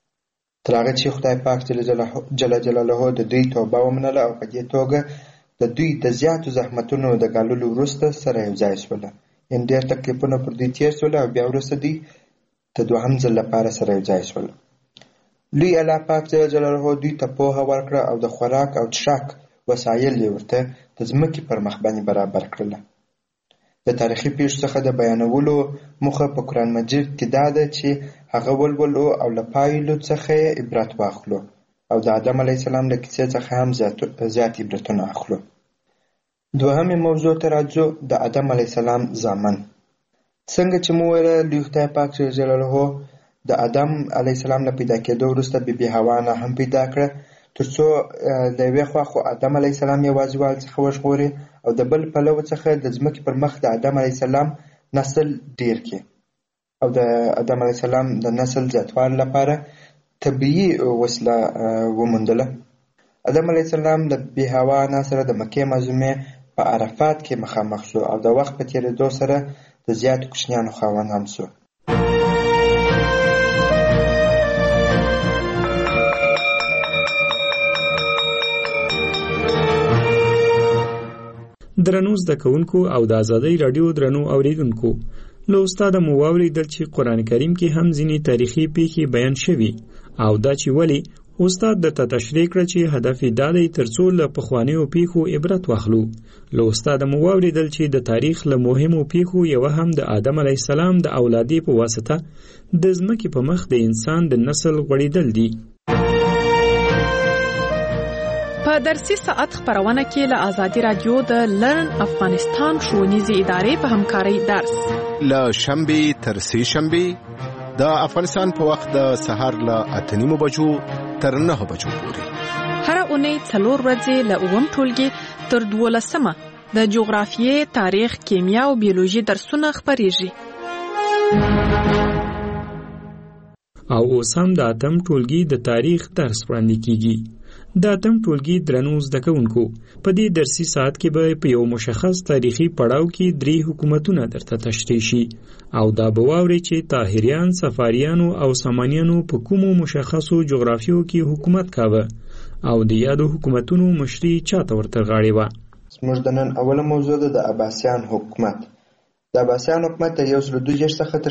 تر هغه چې خدای پاک جل جلاله د دوی توبه ومنله او په دې توګه د دوی د زیاتو زحمتونو د ګاللو وروسته سره یو ځای شوله. یعنې ډېر تکلیفونه پر دوی تېر شوله او بیا وروسته دوی د دوهم ځل لپاره سره یو ځای شول. لوی الله پاک جل جلاله دوی ته پوهه ورکړه او د خوراک او څښاک وسایل یې ورته د ځمکې پر مخ باندې برابر کړله. د تاریخي پیښو څخه د بیانولو موخه په قرآن مجید کې دا ده چې هغه ولولو او له پایلو څخه یې عبرت واخلو او د آدم علیه السلام له کیسې څخه هم زیات عبرتونه اخلو. دوهمې موضوع ته راځو، د آدم علیه السلام زامن. څنګه چې مو ویله لوی خدای پاک جل جلاله د آدم علیه السلام نه پیدا کېدو وروسته بیبي حوا نه هم پیدا کړه، ترڅو د یوې خوا خو آدم علیه السلام یوازې والي څخه وژغوري او د بل پلوه څخه د ځمکې پر مخ د آدم علیه السلام نسل ډیر کړي او د آدم علیه السلام د نسل زیاتوالي لپاره طبیعي وسیله وموندله. آدم علیه السلام د بیبي حوا نه سره د مکې معظمې په عرفات کې مخامخ شو او د وخت په تېرېدو سره د زیاتو کوچنیانو خاوند هم شو. درنو زده کوونکو او د آزادۍ راډیو درنو اوریدونکو، له استاده مو واورېدل چې قرآن کریم کې هم ځینې تاریخي پیښې بیان شوي او دا چې ولې استاد درته تشریح کړه چې هدف یې دا دی ترڅو له پخوانیو پیښو عبرت واخلو. له استاده مو واورېدل چې د تاریخ له مهمو پیښو یوه هم د آدم علیه السلام د اولادې په واسطه د ځمکې په مخ د انسان د نسل غوړېدل دي. په درسي ساعت خبرونه کې له آزادي رادیو د لرن افغانستان ښوونیزې ادارې په همکارۍ درس له شنبې تر سه شنبې د افغانستان په وخت د سهار له 8:30 بجو تر 9 بجو پورې. هر اونۍ 4 ورځې له 9 ټولګي تر 12 د جغرافیې، تاریخ، کیمیا او بیولوژي درسونه خبرېږي. او اوس هم د 8م ټولګي د تاریخ درس وړاندې کیږي. د 8م ټولګي درنو زده کوونکو، په دې درسي ساعت کې به په یو مشخص تاریخي پړاو کې 3 حکومتونه درته تشریح شي او دا به واورئ چې طاهریان، صفاریانو او سامانیانو په کومو مشخصو جغرافیو کې حکومت کاوه او د یادو حکومتونو مشري چاته ورته غاړې وه. زموږ د نن اوله موضوع ده د عباسیان حکومت. د عباسیان حکومت د 1262 څخه تر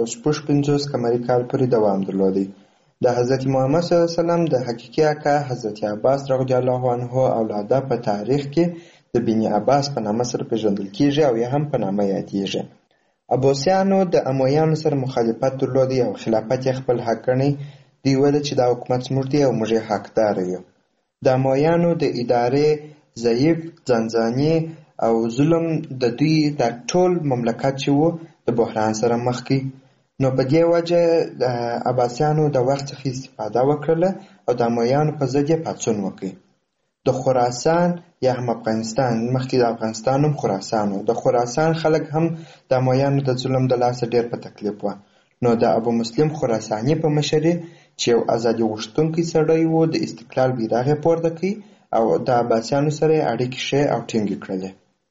655 قمري کال پورې دوام درلودی. د حضرت محمد صلی الله علیه وسلم د حقیقي اکا حضرت عباس رضی الله عنه اولاده په تاریخ کې د بن عباس په نامه سره پیژندل کیږي او یا هم په نامه یادیږي. عباسیانو د امویانو سره مخالفت درلودی او خلافت یې خپل حق ګڼي. دوی ویل چې دا حکومت زموږ دی او موږ یې حقدار یو. د امویانو د ادارې ضعیف، ځانځاني او ظلم د دوی د ټول مملکت چې وو د بحران سره مخ کی. نو په دې وجه د عباسیانو د وخت څخه استفاده وکړله او د امویانو په ضد یې پاڅون وکړ. د خراسان یا هم افغانستان، مخکې د افغانستان هم خراسان و، د خراسان خلک هم د امویانو د ظلم د لاسه ډېر په تکلیف وه. نو د ابو مسلم خراساني په مشرۍ چې یو ازادي غوښتونکی سړی و د استقلال بیرغ یې پورته کړ او د عباسیانو سره اړیکې ښې او ټینګې کړلې.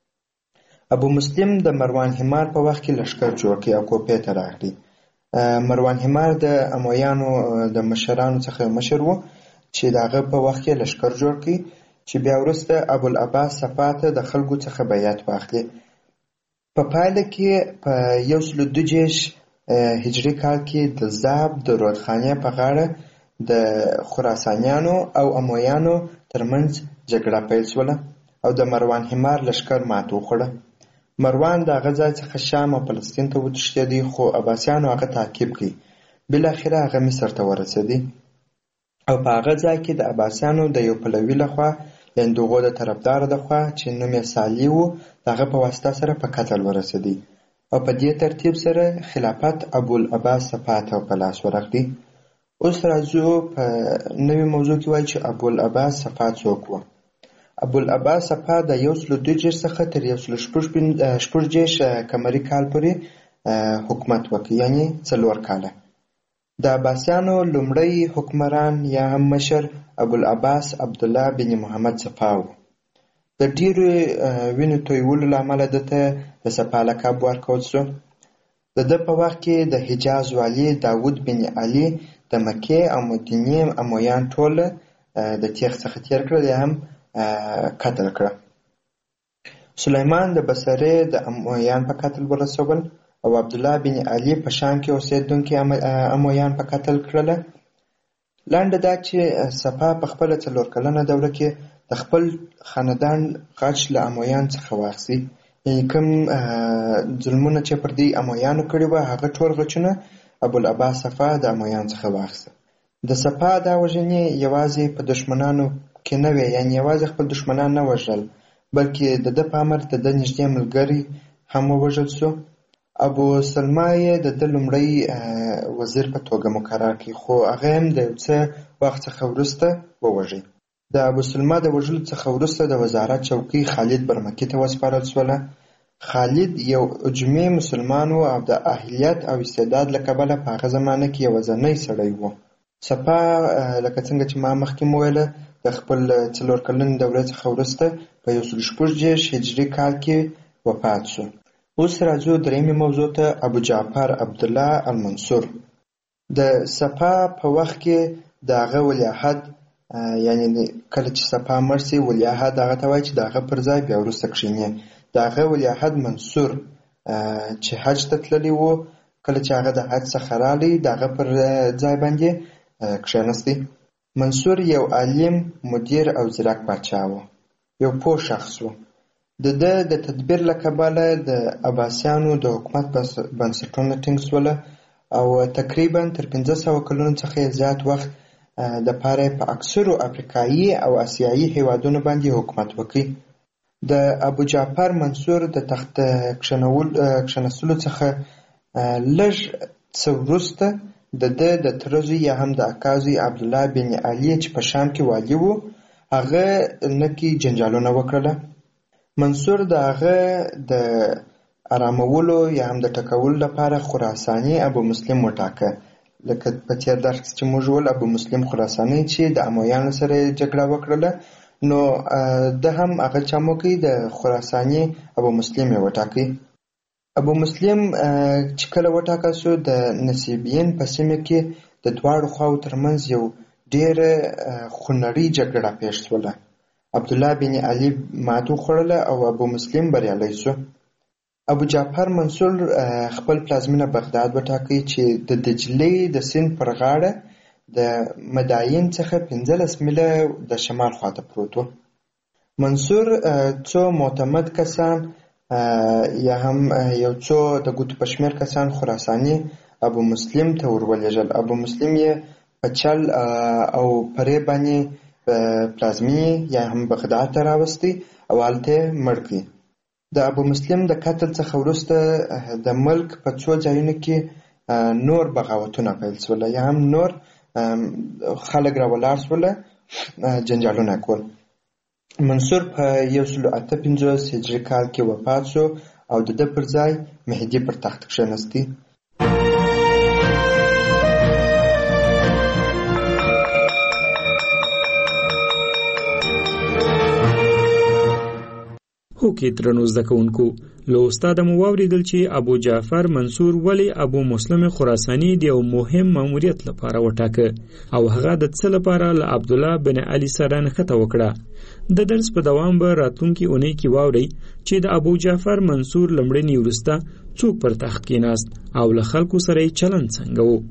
ابو مسلم د مروان حمار په وخت کې لښکر جوړ کړ او کوپې ته راغلی. مروان حمار د امویانو د مشرانو څخه مشر و چې د هغه په وخت کې لښکر جوړ کړ چې بیا وروسته ابوالعباس صفا ته د خلکو څخه بیعت واخلي. په پایله کې په 1262 هجري کال کې د زاب د رودخانې په غاړه د خراسانیانو او امویانو ترمنځ جګړه پیل شوله او د مروان حمار لښکر ماتې وخوړه. مروان د هغه ځای څخه شام او فلسطین ته وتښتېدی خو عباسیانو هغه تعقیب کړ. بالاخره هغه مصر ته ورسېدی او په هغه ځای کې د عباسیانو د یو پلوي لخوا یعنې دغو د طرفدار لخوا چې نوم یې صالح و د هغه په واسطه سره په قتل ورسېدی او په دې ترتیب سره خلافت ابوالعباس صفا ته په لاس ورغلی. اوس راځو په نوې موضوع کې وایي چې ابوالعباس صفا څوک و. ابوالعباس صفا د 1262 څخه تر 1266 قمري کال پورې حکومت وکړ، یعنې 4 کاله. د عباسیانو لومړی حکمران یا هم مشر ابوالعباس عبدالله بن محمد صفا و. د ډیرو وینو تویولو له امله دته د صفا لقب ورکول شو. د ده په وخت کې د حجاز والي داود بن علي د مکې او مدینې امویان ټول د تیغ څخه تیر کړل یا هم قتل کړه. سلیمان د بصرې د امویان په قتل ورسول او عبدالله بن علي په شام کې اوسېدونکي امویان په قتل کړله. لنډه دا چې صفا په خپله 4 کلنه دوره کې د خپل خاندان غچ له امویان څخه واخیستي. یعنې کوم ظلمونه چې پر دې امویانو کړي وه هغه ټول غچونه ابوالعباس صفا د امویان څخه واخیسته. د صفا دا وژنې یوازې په دشمنانو کې نه وې، یعنې یوازې خپل دشمنان نه وژل بلکې د ده په امر د ده نږدې ملګري هم ووژل شو ابو سلمہ د لومړی وزیر په توګه مقرر کړ، خو هغه هم د یو څه وخت څخه وروسته ووژل. د ابو سلمہ د وژلو څخه وروسته د وزارت چوکۍ خالد برمکی ته وسپارل شوله. خالد یو اجمي مسلمان و او د اهلیت او استعداد له کبله په هغه زمانه کې یوازینی سړی و. سپاه لکه څنګه چې ما مخکې وویله د خپل 4 کلن دورې څخه وروسته په 166 هجري کال کې وفات شو. اوس راځو درېیمې موضوع ته، ابو جعفر عبدالله المنصور. د سپاه په وخت کې د هغه ولیعهد، یعنی کله چې سپاه مړ سي ولیعهد هغه ته وایي چې د هغه پر ځای بیا وروسته کښېني. د هغه ولیعهد منصور چې حج ته تللی و، کله چې هغه د حج څخه رالی د هغه پر ځای باندې کښېنستی. منصور یو عالم، مدیر او ځیرک پاچا و، یو پوه شخص و. د تدبیر له کبله د عباسیانو د حکومت بنسټونه ټینګ شوله او تقریبا تر 500 کلونو څخه زیات وخت د پاره په اکثرو افریقایي او آسیایي هیوادونو باندې حکومت وکړي. د ابو جعفر منصور د تخت کښېنستلو څخه لږ څه وروسته د ترزوی یا هم د اکا زوی عبدالله بن علي چې په شام کې والي و، هغه نکي جنجالونه وکړله. منصور د هغه د آرامولو یا هم د ټکولو لپاره خراساني ابو مسلم وټاکه. لکه په تیر درس چې موږ ول ابو مسلم خراساني چې د امویانو سره جګړه وکړله، نو د هم هغه چمو کې د خراساني ابو مسلم یې وټاکي. ابو مسلم چې کله وټاکل شو، د نصیبین په سیمه کې د دواړو خواو ترمنځ یو ډېره خونړۍ جګړه پیښ شوله. عبدالله بن علي ماتو خوړله او ابو مسلم بریالی شو. ابو جعفر منصور خپل پلازمینه بغداد وټاکي چې د دجلې د سیند پر غاړه د مداین څخه 15 میله د شمال خواته پروت و. منصور څو معتمد کسان یا هم یو څو د ګوتو په شمېر کسان خراساني ابو مسلم ته ورولېږل. ابو مسلم یې په چل او پرې باندې پلازمینې یا هم بغداد ته راوستی او هلته مړ کړي. د ابو مسلم د قتل څخه وروسته د ملک په څو ځایونو کې نور بغاوتونه پیل شول، یا هم نور خلک راولاړ شول، جنجالونه کول. منصور په 158 هجري کال کې وفات شو او د ده پر ځای مهدي پر تخت کښېنستی. هوکې درنو زده کوونکو، له استاده مو واورېدل چې ابو جعفر منصور ولې ابو مسلم خراساني د یو مهم ماموریت لپاره وټاکه او هغه د څه لپاره له عبدالله بن علي سره نښته وکړه. د درس په دوام به راتلونکي اونۍ کې واورئ چې د ابو جعفر منصور لمړني وروسته څوک پر تخت کېناست او له خلکو سره یې چلند څنګه و.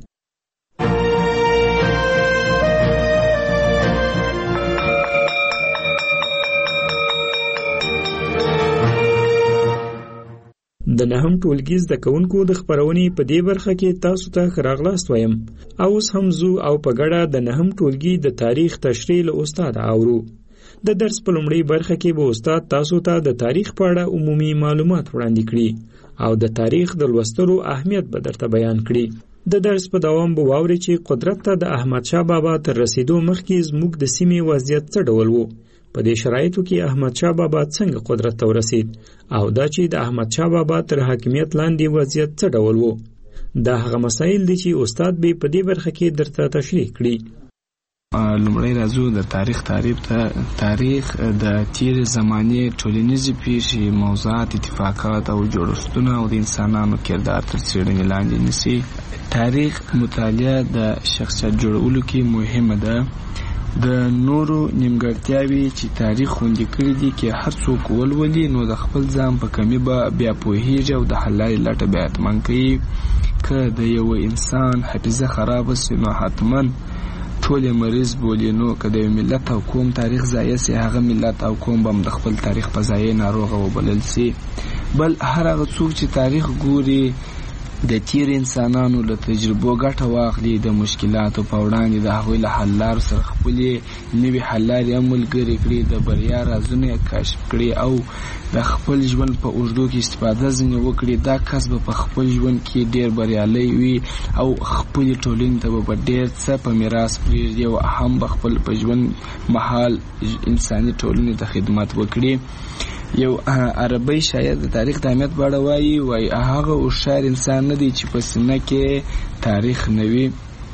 د نهم ټولګي زده کوونکو د خپرونې په دې برخه کې تاسو ته ښه راغلاست وایم. اوس هم ځو او په ګډه د نهم ټولګي د تاریخ تشریح له استاد اورو. د درس په لومړۍ برخه کې به استاد تاسو ته د تاریخ په اړه عمومي معلومات وړاندې کړي او د تاریخ د لوستلو اهمیت به درته بیان کړي. د درس په دوام به واورئ چې قدرت ته د احمدشاه بابا تر رسیدو مخکې زموږ د سیمې وضعیت څه ډول و، په دې شرایطو کې احمدشاه بابا څنګه قدرت ته ورسید او دا چې د احمدشاه بابا تر حاکمیت لاندې وضعیت څه ډول و. دا هغه مسایل دي چې استاد به په دې برخه کې درته تشریح کړي. لومړی راځو د تاریخ تعریف ته. تاریخ د تیر زمانې ټولنیزې پیښې، موضوعات، اتفاقات او جوړښتونه او د انسانانو کردار تر څېړنې لاندې نیسي. تاریخ مطالعه د شخصیت جوړولو کې مهمه ده. د نورو نیمګړتیاوې چې تاریخ خوندي کړي دي کې هر څوک ولولي نو د خپل ځان په کمي به بیا پوهېږي او د حل لارې لټه بیا حتما کوي. که د یو انسان حافظه خرابه سي نو حتما ټول مریض بولي. نو که د یو ملت او قوم تاریخ ضایع سي، هغه ملت او قوم به هم د خپل تاریخ په ضایع ناروغه وبلل سي. بل هر هغه څوک چې تاریخ ګوري د تیر انسانانو له تجربو ګټه واخلي، د مشکلاتو په وړاندې د هغوی له حل لارو سره خپلې نوي حل لارې هم ملګرې کړي، د بریا رازونه یې کشف کړي او د خپل ژوند په اوږدو کې استفاده ځینې وکړي. دا کس به په خپل ژوند کې ډېر بریالی وي او خپلې ټولنې ته به ډېر څه په میراث پرېږدي او هم به خپل په ژوند مهال انساني ټولنې ته خدمت وکړي. یو عربی شاعر د تاریخ د اهمیت په اړه وایي هغه هوښیار انسان نه دی چې په سینه کې تاریخ نه وي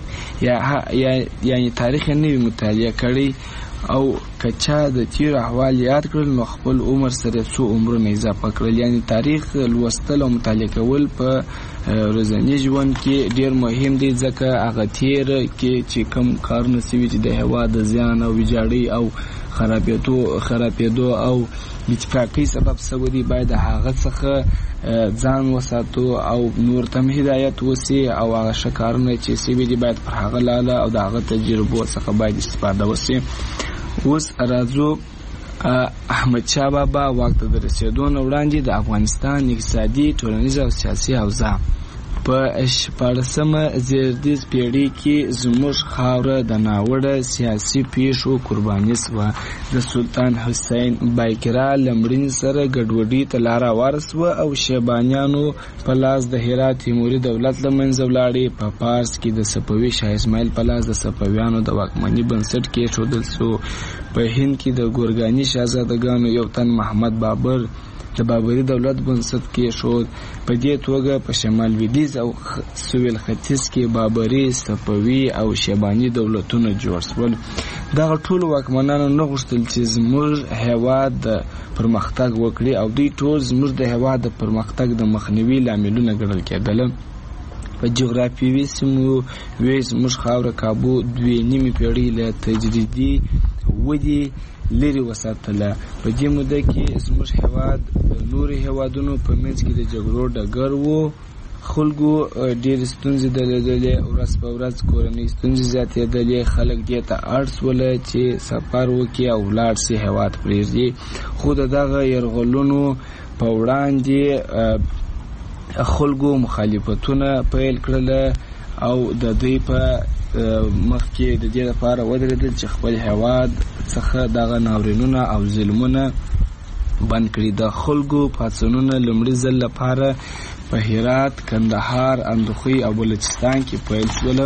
یعنی تاریخ یې نه وي مطالعه کړی او که چا د تیرو احوال یاد کړل نو خپل عمر سره څو عمرونه اضافه کړل. یعنی تاریخ لوستل او مطالعه کول په ورځني ژوند کې ډېر مهم دی، ځکه هغه تیر کې چې کوم کارونه سوي چې د هېواد د زیان او ویجاړۍ او خرابېدو او اتفاقی سبب سوي دي، باید هغه څخه ځان وساتو او نور ته هدایت وسی او هغه ښه کارونه چې سوي دي باید پر هغه لاله او د هغه تجربو څخه باید استفاده وسی. اوس راځو احمد شاه بابا واک ته د رسېدو نه وړاندې د افغانستان اقتصادي، ټولنیز او سیاسي اوضاع په 14مه زېږدیز پیړۍ کې زموږ خاوره د ناوړه سیاسي پیښو قرباني شوه. د سلطان حسین بایقرا له مړینې سره ګډوډۍ ته لاره هواره شوه او شیبانیانو په لاس د هرات تیموري دولت له منځه ولاړې. په پارس کې د صفوي شاه اسماعیل په لاس د صفویانو د واکمنۍ بنسټ کېښودل شو. په هند کې د ګورګاني شهزادګانو یو تن محمد بابر د بابري دولت بنسټ کېښود. په دې توګه په شمال لویدیځ او سویل ختیځ کې بابري، صفوي او شیباني دولتونه جوړ شول. دغه ټول واکمنانو نه غوښتل چې زموږ هېواد د پرمختګ وکړي او دوی ټول زموږ د هېواد د پرمختګ د مخنیوي لاملونه ګڼل کېدل. په جغرافیوي سیمو زموږ خاوره کابو 2.5 پیړۍ له تجریدي ودې لري وساتله. په دې موده کې زموږ هېواد د نورو هېوادونو په منځ کې د جګړو ډګر و. خلکو ډېرې ستونزې درلودلې، ورځ په ورځ کورنۍ ستونزې زیاتېدلې. خلک دې ته اړ شوله چې سفر وکړي او ولاړ شي هېواد پرېږدي. خو د دغه یرغلونو په وړاندې خلکو مخالفتونه پیل کړل او د دوی په مخکې د دې لپاره ودرېدل چې خپل هېواد څخه دغه ناورینونه او ظلمونه بند کړي. د خلکو پاڅونونه لومړي ځل لپاره په هرات، کندهار، اندخوی او بلوچستان کې پیل شول.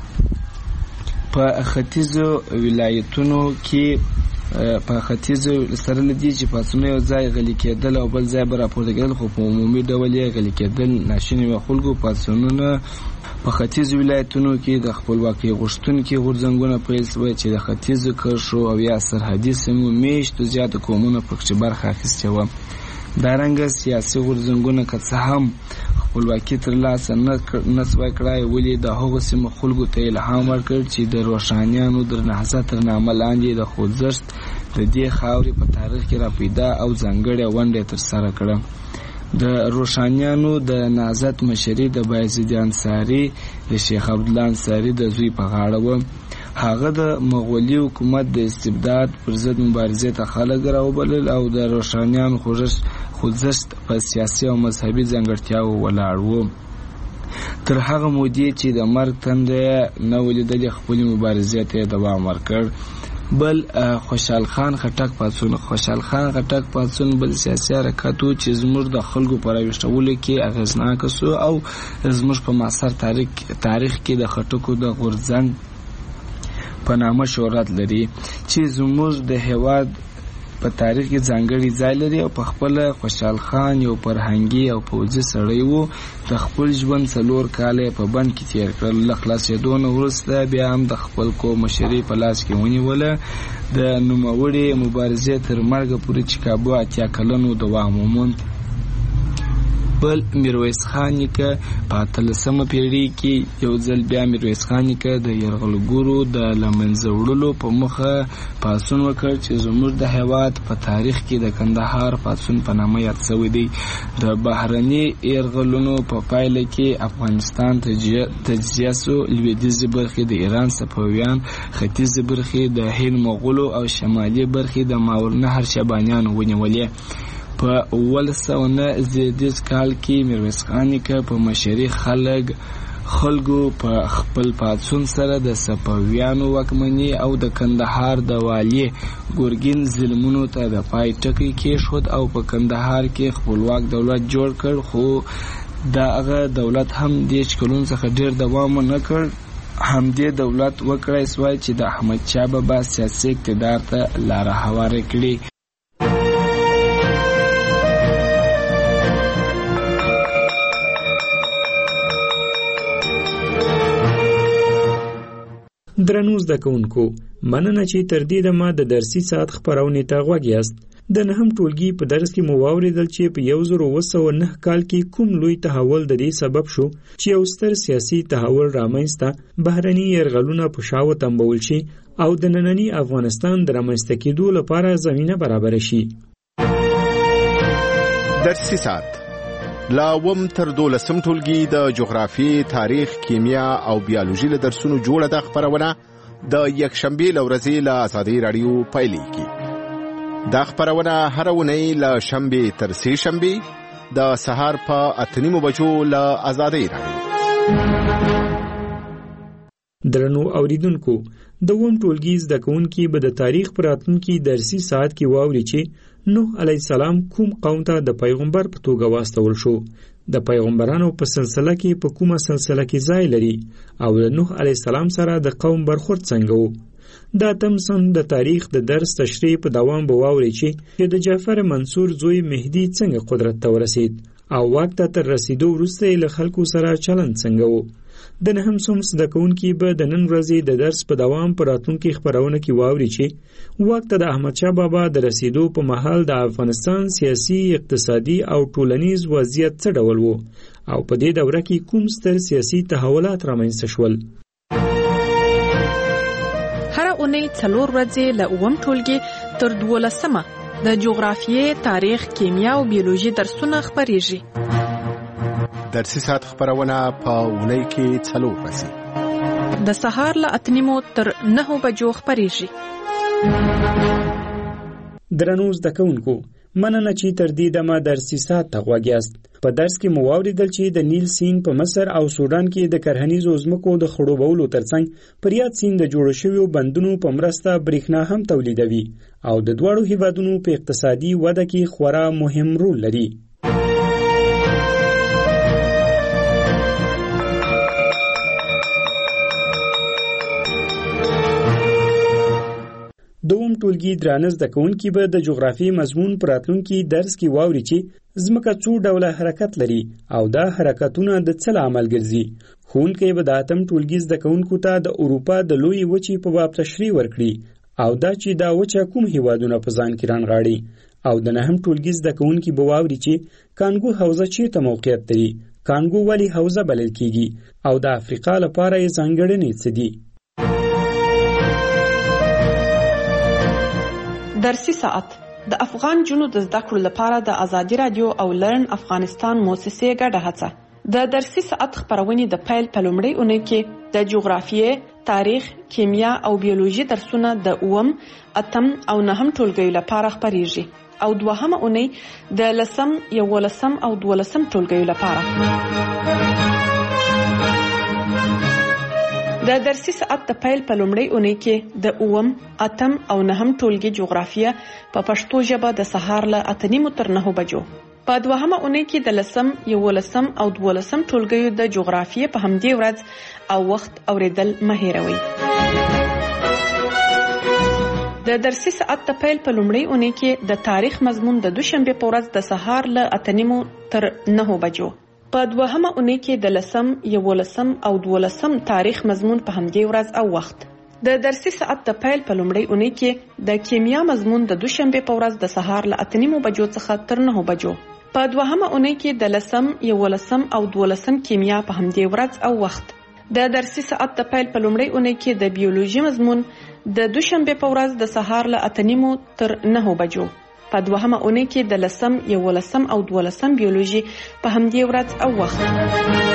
په ختیځو ولایتونو کې په ختیځو سره لدی چې پاڅونونه یو ځای غلي کېدل او بل ځای به راپورته کېدل، خو په عمومي ډول یې غلي کېدل ناشوني و. خلکو پاڅونونه په ختیځو ولایتونو کې د خپلواکۍ غوښتونکي غورځنګونه پیل شول چې د ختیځو کرښو او یا سرحدي سیمو میشتو زیاتو قومونو پکې برخه اخیستې وه. دارنګه سیاسي غورځنګونه که څه هم خپلواکي ترلاسه نه سوای کړای، ولې د هغو سیمو خلکو ته الهام ورکړ چې د روښانیانو د نهضت تر نامه لاندې د خوځښت د دې خاورې په تاریخ کې راپیدا او ځانګړې ونډه ترسره کړه. د روښانیانو د نهضت مشري د بایزید انصاري د شیخ عبدالله انصاري د زوی په غاړه و. هغه د مغولي حکومت د استبداد پر ضد مبارزې ته خلک راوبلل او د روښانیانو خوځښت په سیاسي او مذهبي ځانګړتیاو ولاړ و. تر هغه مودې چې د مرګ تنده نه ولیدلې خپلې مبارزې ته دوام ورکړ. بل خوشحال خان خټک پاڅون بل سیاسي حرکت و چې زموږ د خلکو په راویښتولو کې اغېزناک شو او زموږ په معاصر تاریخ کې د خټکو د غورځنګ په نامه شهرت لري چې زموږ د هېواد په تاریخ کې ځانګړی ځای لري. او په خپل خوشحال خان یو فرهنګي او پوځي سړی و. د خپل ژوند 4 کاله په بند کې تیر کړل. له خلاصېدو نه وروسته بیا هم د خپل قوم مشري په لاس کې ونیوله. د نوموړې مبارزې تر مرګه پورې چې کابو 80 کلنو دوام وموند. بل میرویس خان نیکه په 18مه پیړۍ کې یو ځل بیا میرویس خان نیکه د یرغلګرو د له منځه وړلو په موخه پاڅون وکړ چې زموږ د هېواد په تاریخ کې د کندهار پاڅون په نامه یاد شوی دی. د بهرني یرغلونو په پایله کې افغانستان تجزیه شو. لویدیځې برخې د ایران صفویان، ختیځې برخې د هند مغولو او شمالي برخې د ماورالنهر شیبانیانو ونیولې. په 1919 کال کې میرویس خان نیکه په مشرۍ خلکو په خپل پاڅون سره د صفویانو واکمني او د کندهار د والي ګورګین ظلمونو ته د پای ټکی کېښود او په کندهار کې خپلواک دولت جوړ کړ، خو دغه دولت هم د کلونو څخه ډیر دوام نه کړ. همدې دولت وکړای سوای چې د احمدشاه بابا سیاسي اقتدار ته لاره هواره کړي. درنو زده کوونکو، مننه چې تر دې دمه د درسي ساعت خپرونې ته غوږ یاست. د نهم ټولګي په درس کې مو واورېدل چې په 1909 کال کې کوم لوی تحول د دې سبب شو چې یو ستر سیاسي تحول رامنځته بهرني یرغلونه په شا وتمبول شي او د ننني افغانستان د رامنځته کېدو لپاره زمینه برابر شي. درسي ساعت لا وم تر 12 ټولګي د جغرافي، تاریخ، کیمیا او بیولوژي له درسونو جوړه د خبرونه د یکشنبه لورځي له آزادۍ رادیو پیلېږي. دا خبرونه هر ونی له شنبه تر سه شنبه د سهار په 8:30 بجو له آزادۍ رادیو. درنو اوریدونکو، د وم ټولګي زده کوونکي به د تاریخ پر راتلونکي درسي ساعت کې واوري چې نوح علیه السلام کوم قوم ته د پیغمبر په توګه واستول شو، د پیغمبرانو په سلسله کې په کومه سلسله کې ځای لري او د نوح علیه السلام سره د قوم برخورد څنګه و. دا تمسن د تاریخ د درس تشریح په دوام به واوري چې د جعفر منصور زوی مهدی څنګه قدرت ته ورسید او واک ته تر رسیدو وروسته له خلکو سره چلند څنګه و. د نهم صنف زده کوونکي به د نن ورځې د درس په دوام په راتلونکي خپرونه کې واوري چې واک ته د احمدشاه بابا د رسیدو په مهال د افغانستان سیاسي، اقتصادي او ټولنیز وضعیت څه ډول و او په دې دوره کې کوم ستر سیاسي تحولات رامنځته شول. هر اونۍ 4 ورځې له اووم ټولګي تر 12مه د جغرافیې، تاریخ، کیمیا او بیولوژي درسونه خپریږي. درسي ساعت خبرونه په اونۍ کې 4 ورځې د سهار له 8:30 تر 9 بجو خپریږي. درنو زده کوونکو، مننه چې تر دې دمه درسي ساعت ته غوږ یاست. په درس کې مو واورېدل چې د نیل سیند په مصر او سودان کې د کرهنیزو ځمکو د خړوبولو ترڅنګ پر یاد سیند د جوړ شویو بندونو په مرسته برېښنا هم تولیدوي او د دواړو هیوادونو په اقتصادي وده کې خورا مهم رول لري. دوم ټولګي درانه زده کوونکي به د جغرافیې مضمون په راتلونکي درس کې واوري چې ځمکه څو ډوله حرکت لري او دا حرکتونه د څه لامل ګرځي. ښوونکی به د اتم ټولګي زده کوونکو ته د اروپا د لویې وچې په باب تشریح ورکړي او دا چې دا وچه کوم هیوادونه په ځان کې رانغاړي. او د نهم ټولګي زده کوونکي به واوري چې کانګو حوزه چیرته موقعیت لري، کانګو ولې حوزه بلل کیږي او د افریقا لپاره یې ځانګړنې څه دي. درسي ساعت د افغان جنو د زده کړو لپاره د ازادي رادیو او لرن افغانستان موسسې ګډه هڅه. د درسي ساعت خبرونه د پیل په لومړۍ اونۍ کې د جغرافیې، تاریخ، کیمیا او بیولوژي درسونه د 8م، 8م او 9م ټولګیو لپاره خبريږي او دوهمه اونۍ د 10م، 11م او 12م ټولګیو لپاره. د درسي ساعت د پیل په لومړۍ اونۍ کې د 8م، 8م او 9م ټولګي جغرافیه په پښتو ژبه د سهار له 8:30 تر 9 بجو. په دوهمه اونۍ کې د 10م، 11م او 12م ټولګیو د جغرافیه په همدې ورځ او وخت اوریدل مه هېروئ. د درسي ساعت د پیل په لومړۍ اونۍ کې د تاریخ مضمون د دوشنبه په ورځ د سهار له 8:30 تر 9 بجو. په دوهمه اونۍ کې د 10م، 11م او 12م تاریخ مضمون په همدې ورځ او وخت. د درسي ساعت د پیل په لومړۍ اونۍ کې د کیمیا مضمون د دوشنبه په ورځ د سهار له 8:30 بجو څخه تر 9 بجو. په دوهمه اونۍ کې د 10م، 11م او 12م کیمیا په همدې ورځ او وخت. د درسي ساعت د پیل په لومړۍ اونۍ کې د بیولوژي مضمون د دوشنبه په ورځ د سهار له 8:30 تر 9 بجو. په دوهمه اونۍ کې د 10م، 11م او 12م بیولوژي په همدې ورځ او وخت.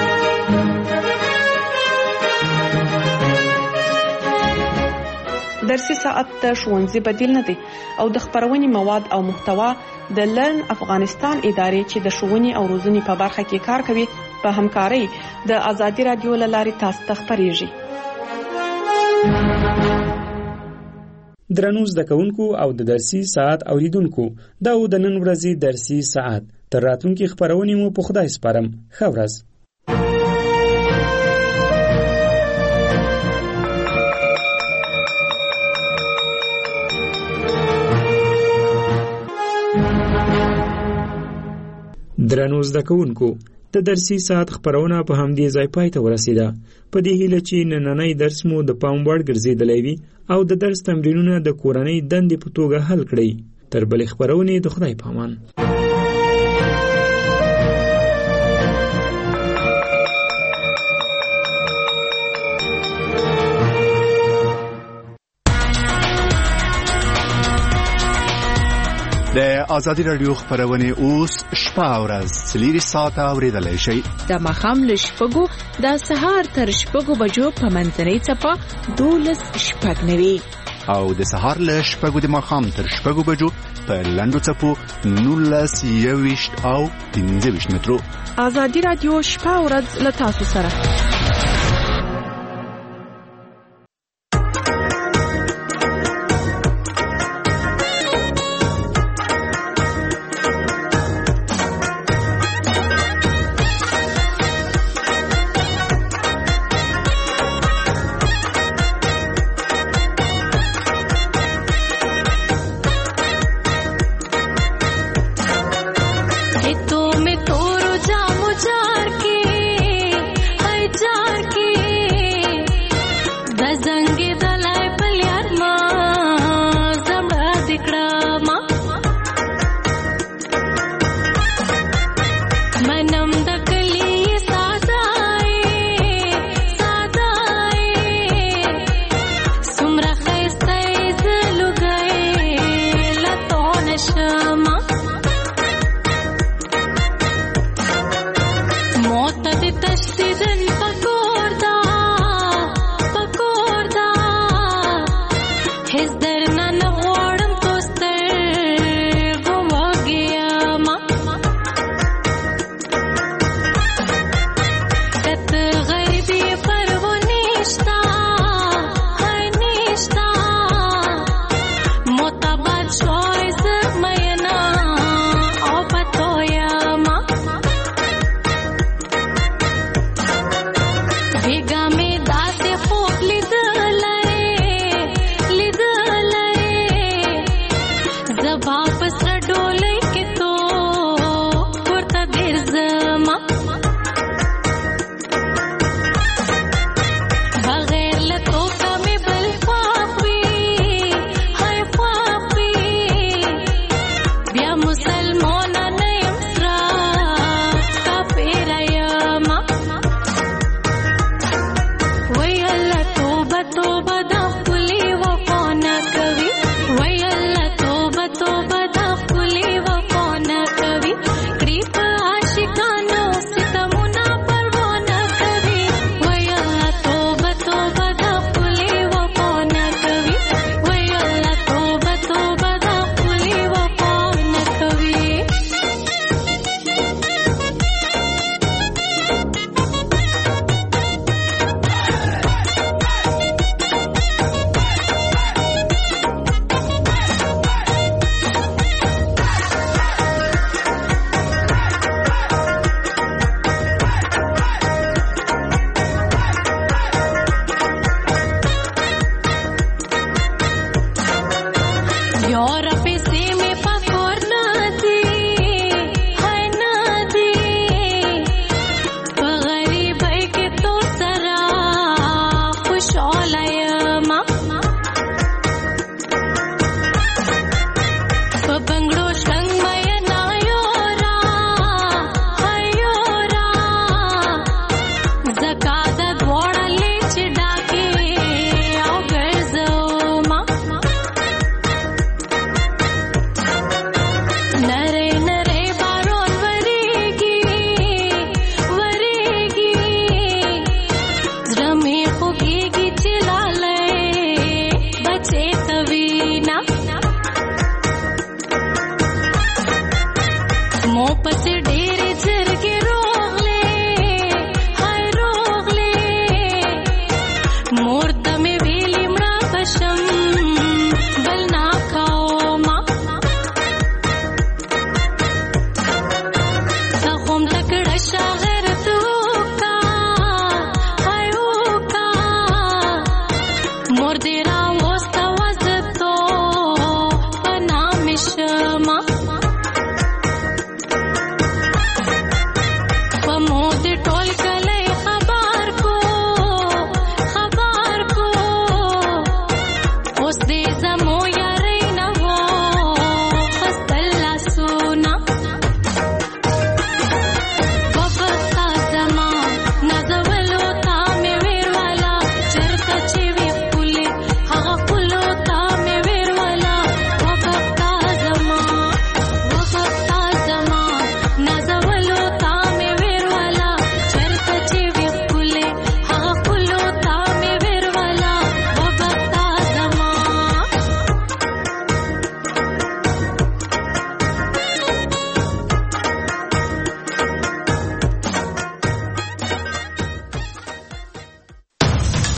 د درسي ساعت د ښوونځي بدیل نه دی او د خبرونې مواد او محتوا د لرن افغانستان ادارې چې د ښوونې او روزنې په برخه کې کار کوي په همکارۍ د ازادي رادیو له لارې تاسو ته خبرېږي. درنو زده کوونکو او د درسي ساعت اوریدونکو دا د نن ورځې درسي ساعت تر راتلونکي خبرونې مو په خدای سپارم. ښه ورځ. درنو زده کوونکو د درسي ساعت خبرونه په همدې ځای پای ته ورسیده. په دې هیله چې نننی درس مو د پام وړ ګرځېدلی وي او د درس تمرینونه د کورنۍ دندې په توګه حل کړئ. تر بلې خبرونې د خدای په امان. د ازادي رادیو خبرونه اوس شپه او ورځ 4 ساعته اوریدلای شئ. د ماښام له 6 د سهار تر 6 بجو په منځنۍ څپه 12:09 او د سهار له 6 د ماښام تر 6 بجو په لنډو څپو 19:20 او 15 مترو. ازادي رادیو شپه او ورځ له تاسو سره. Bigame das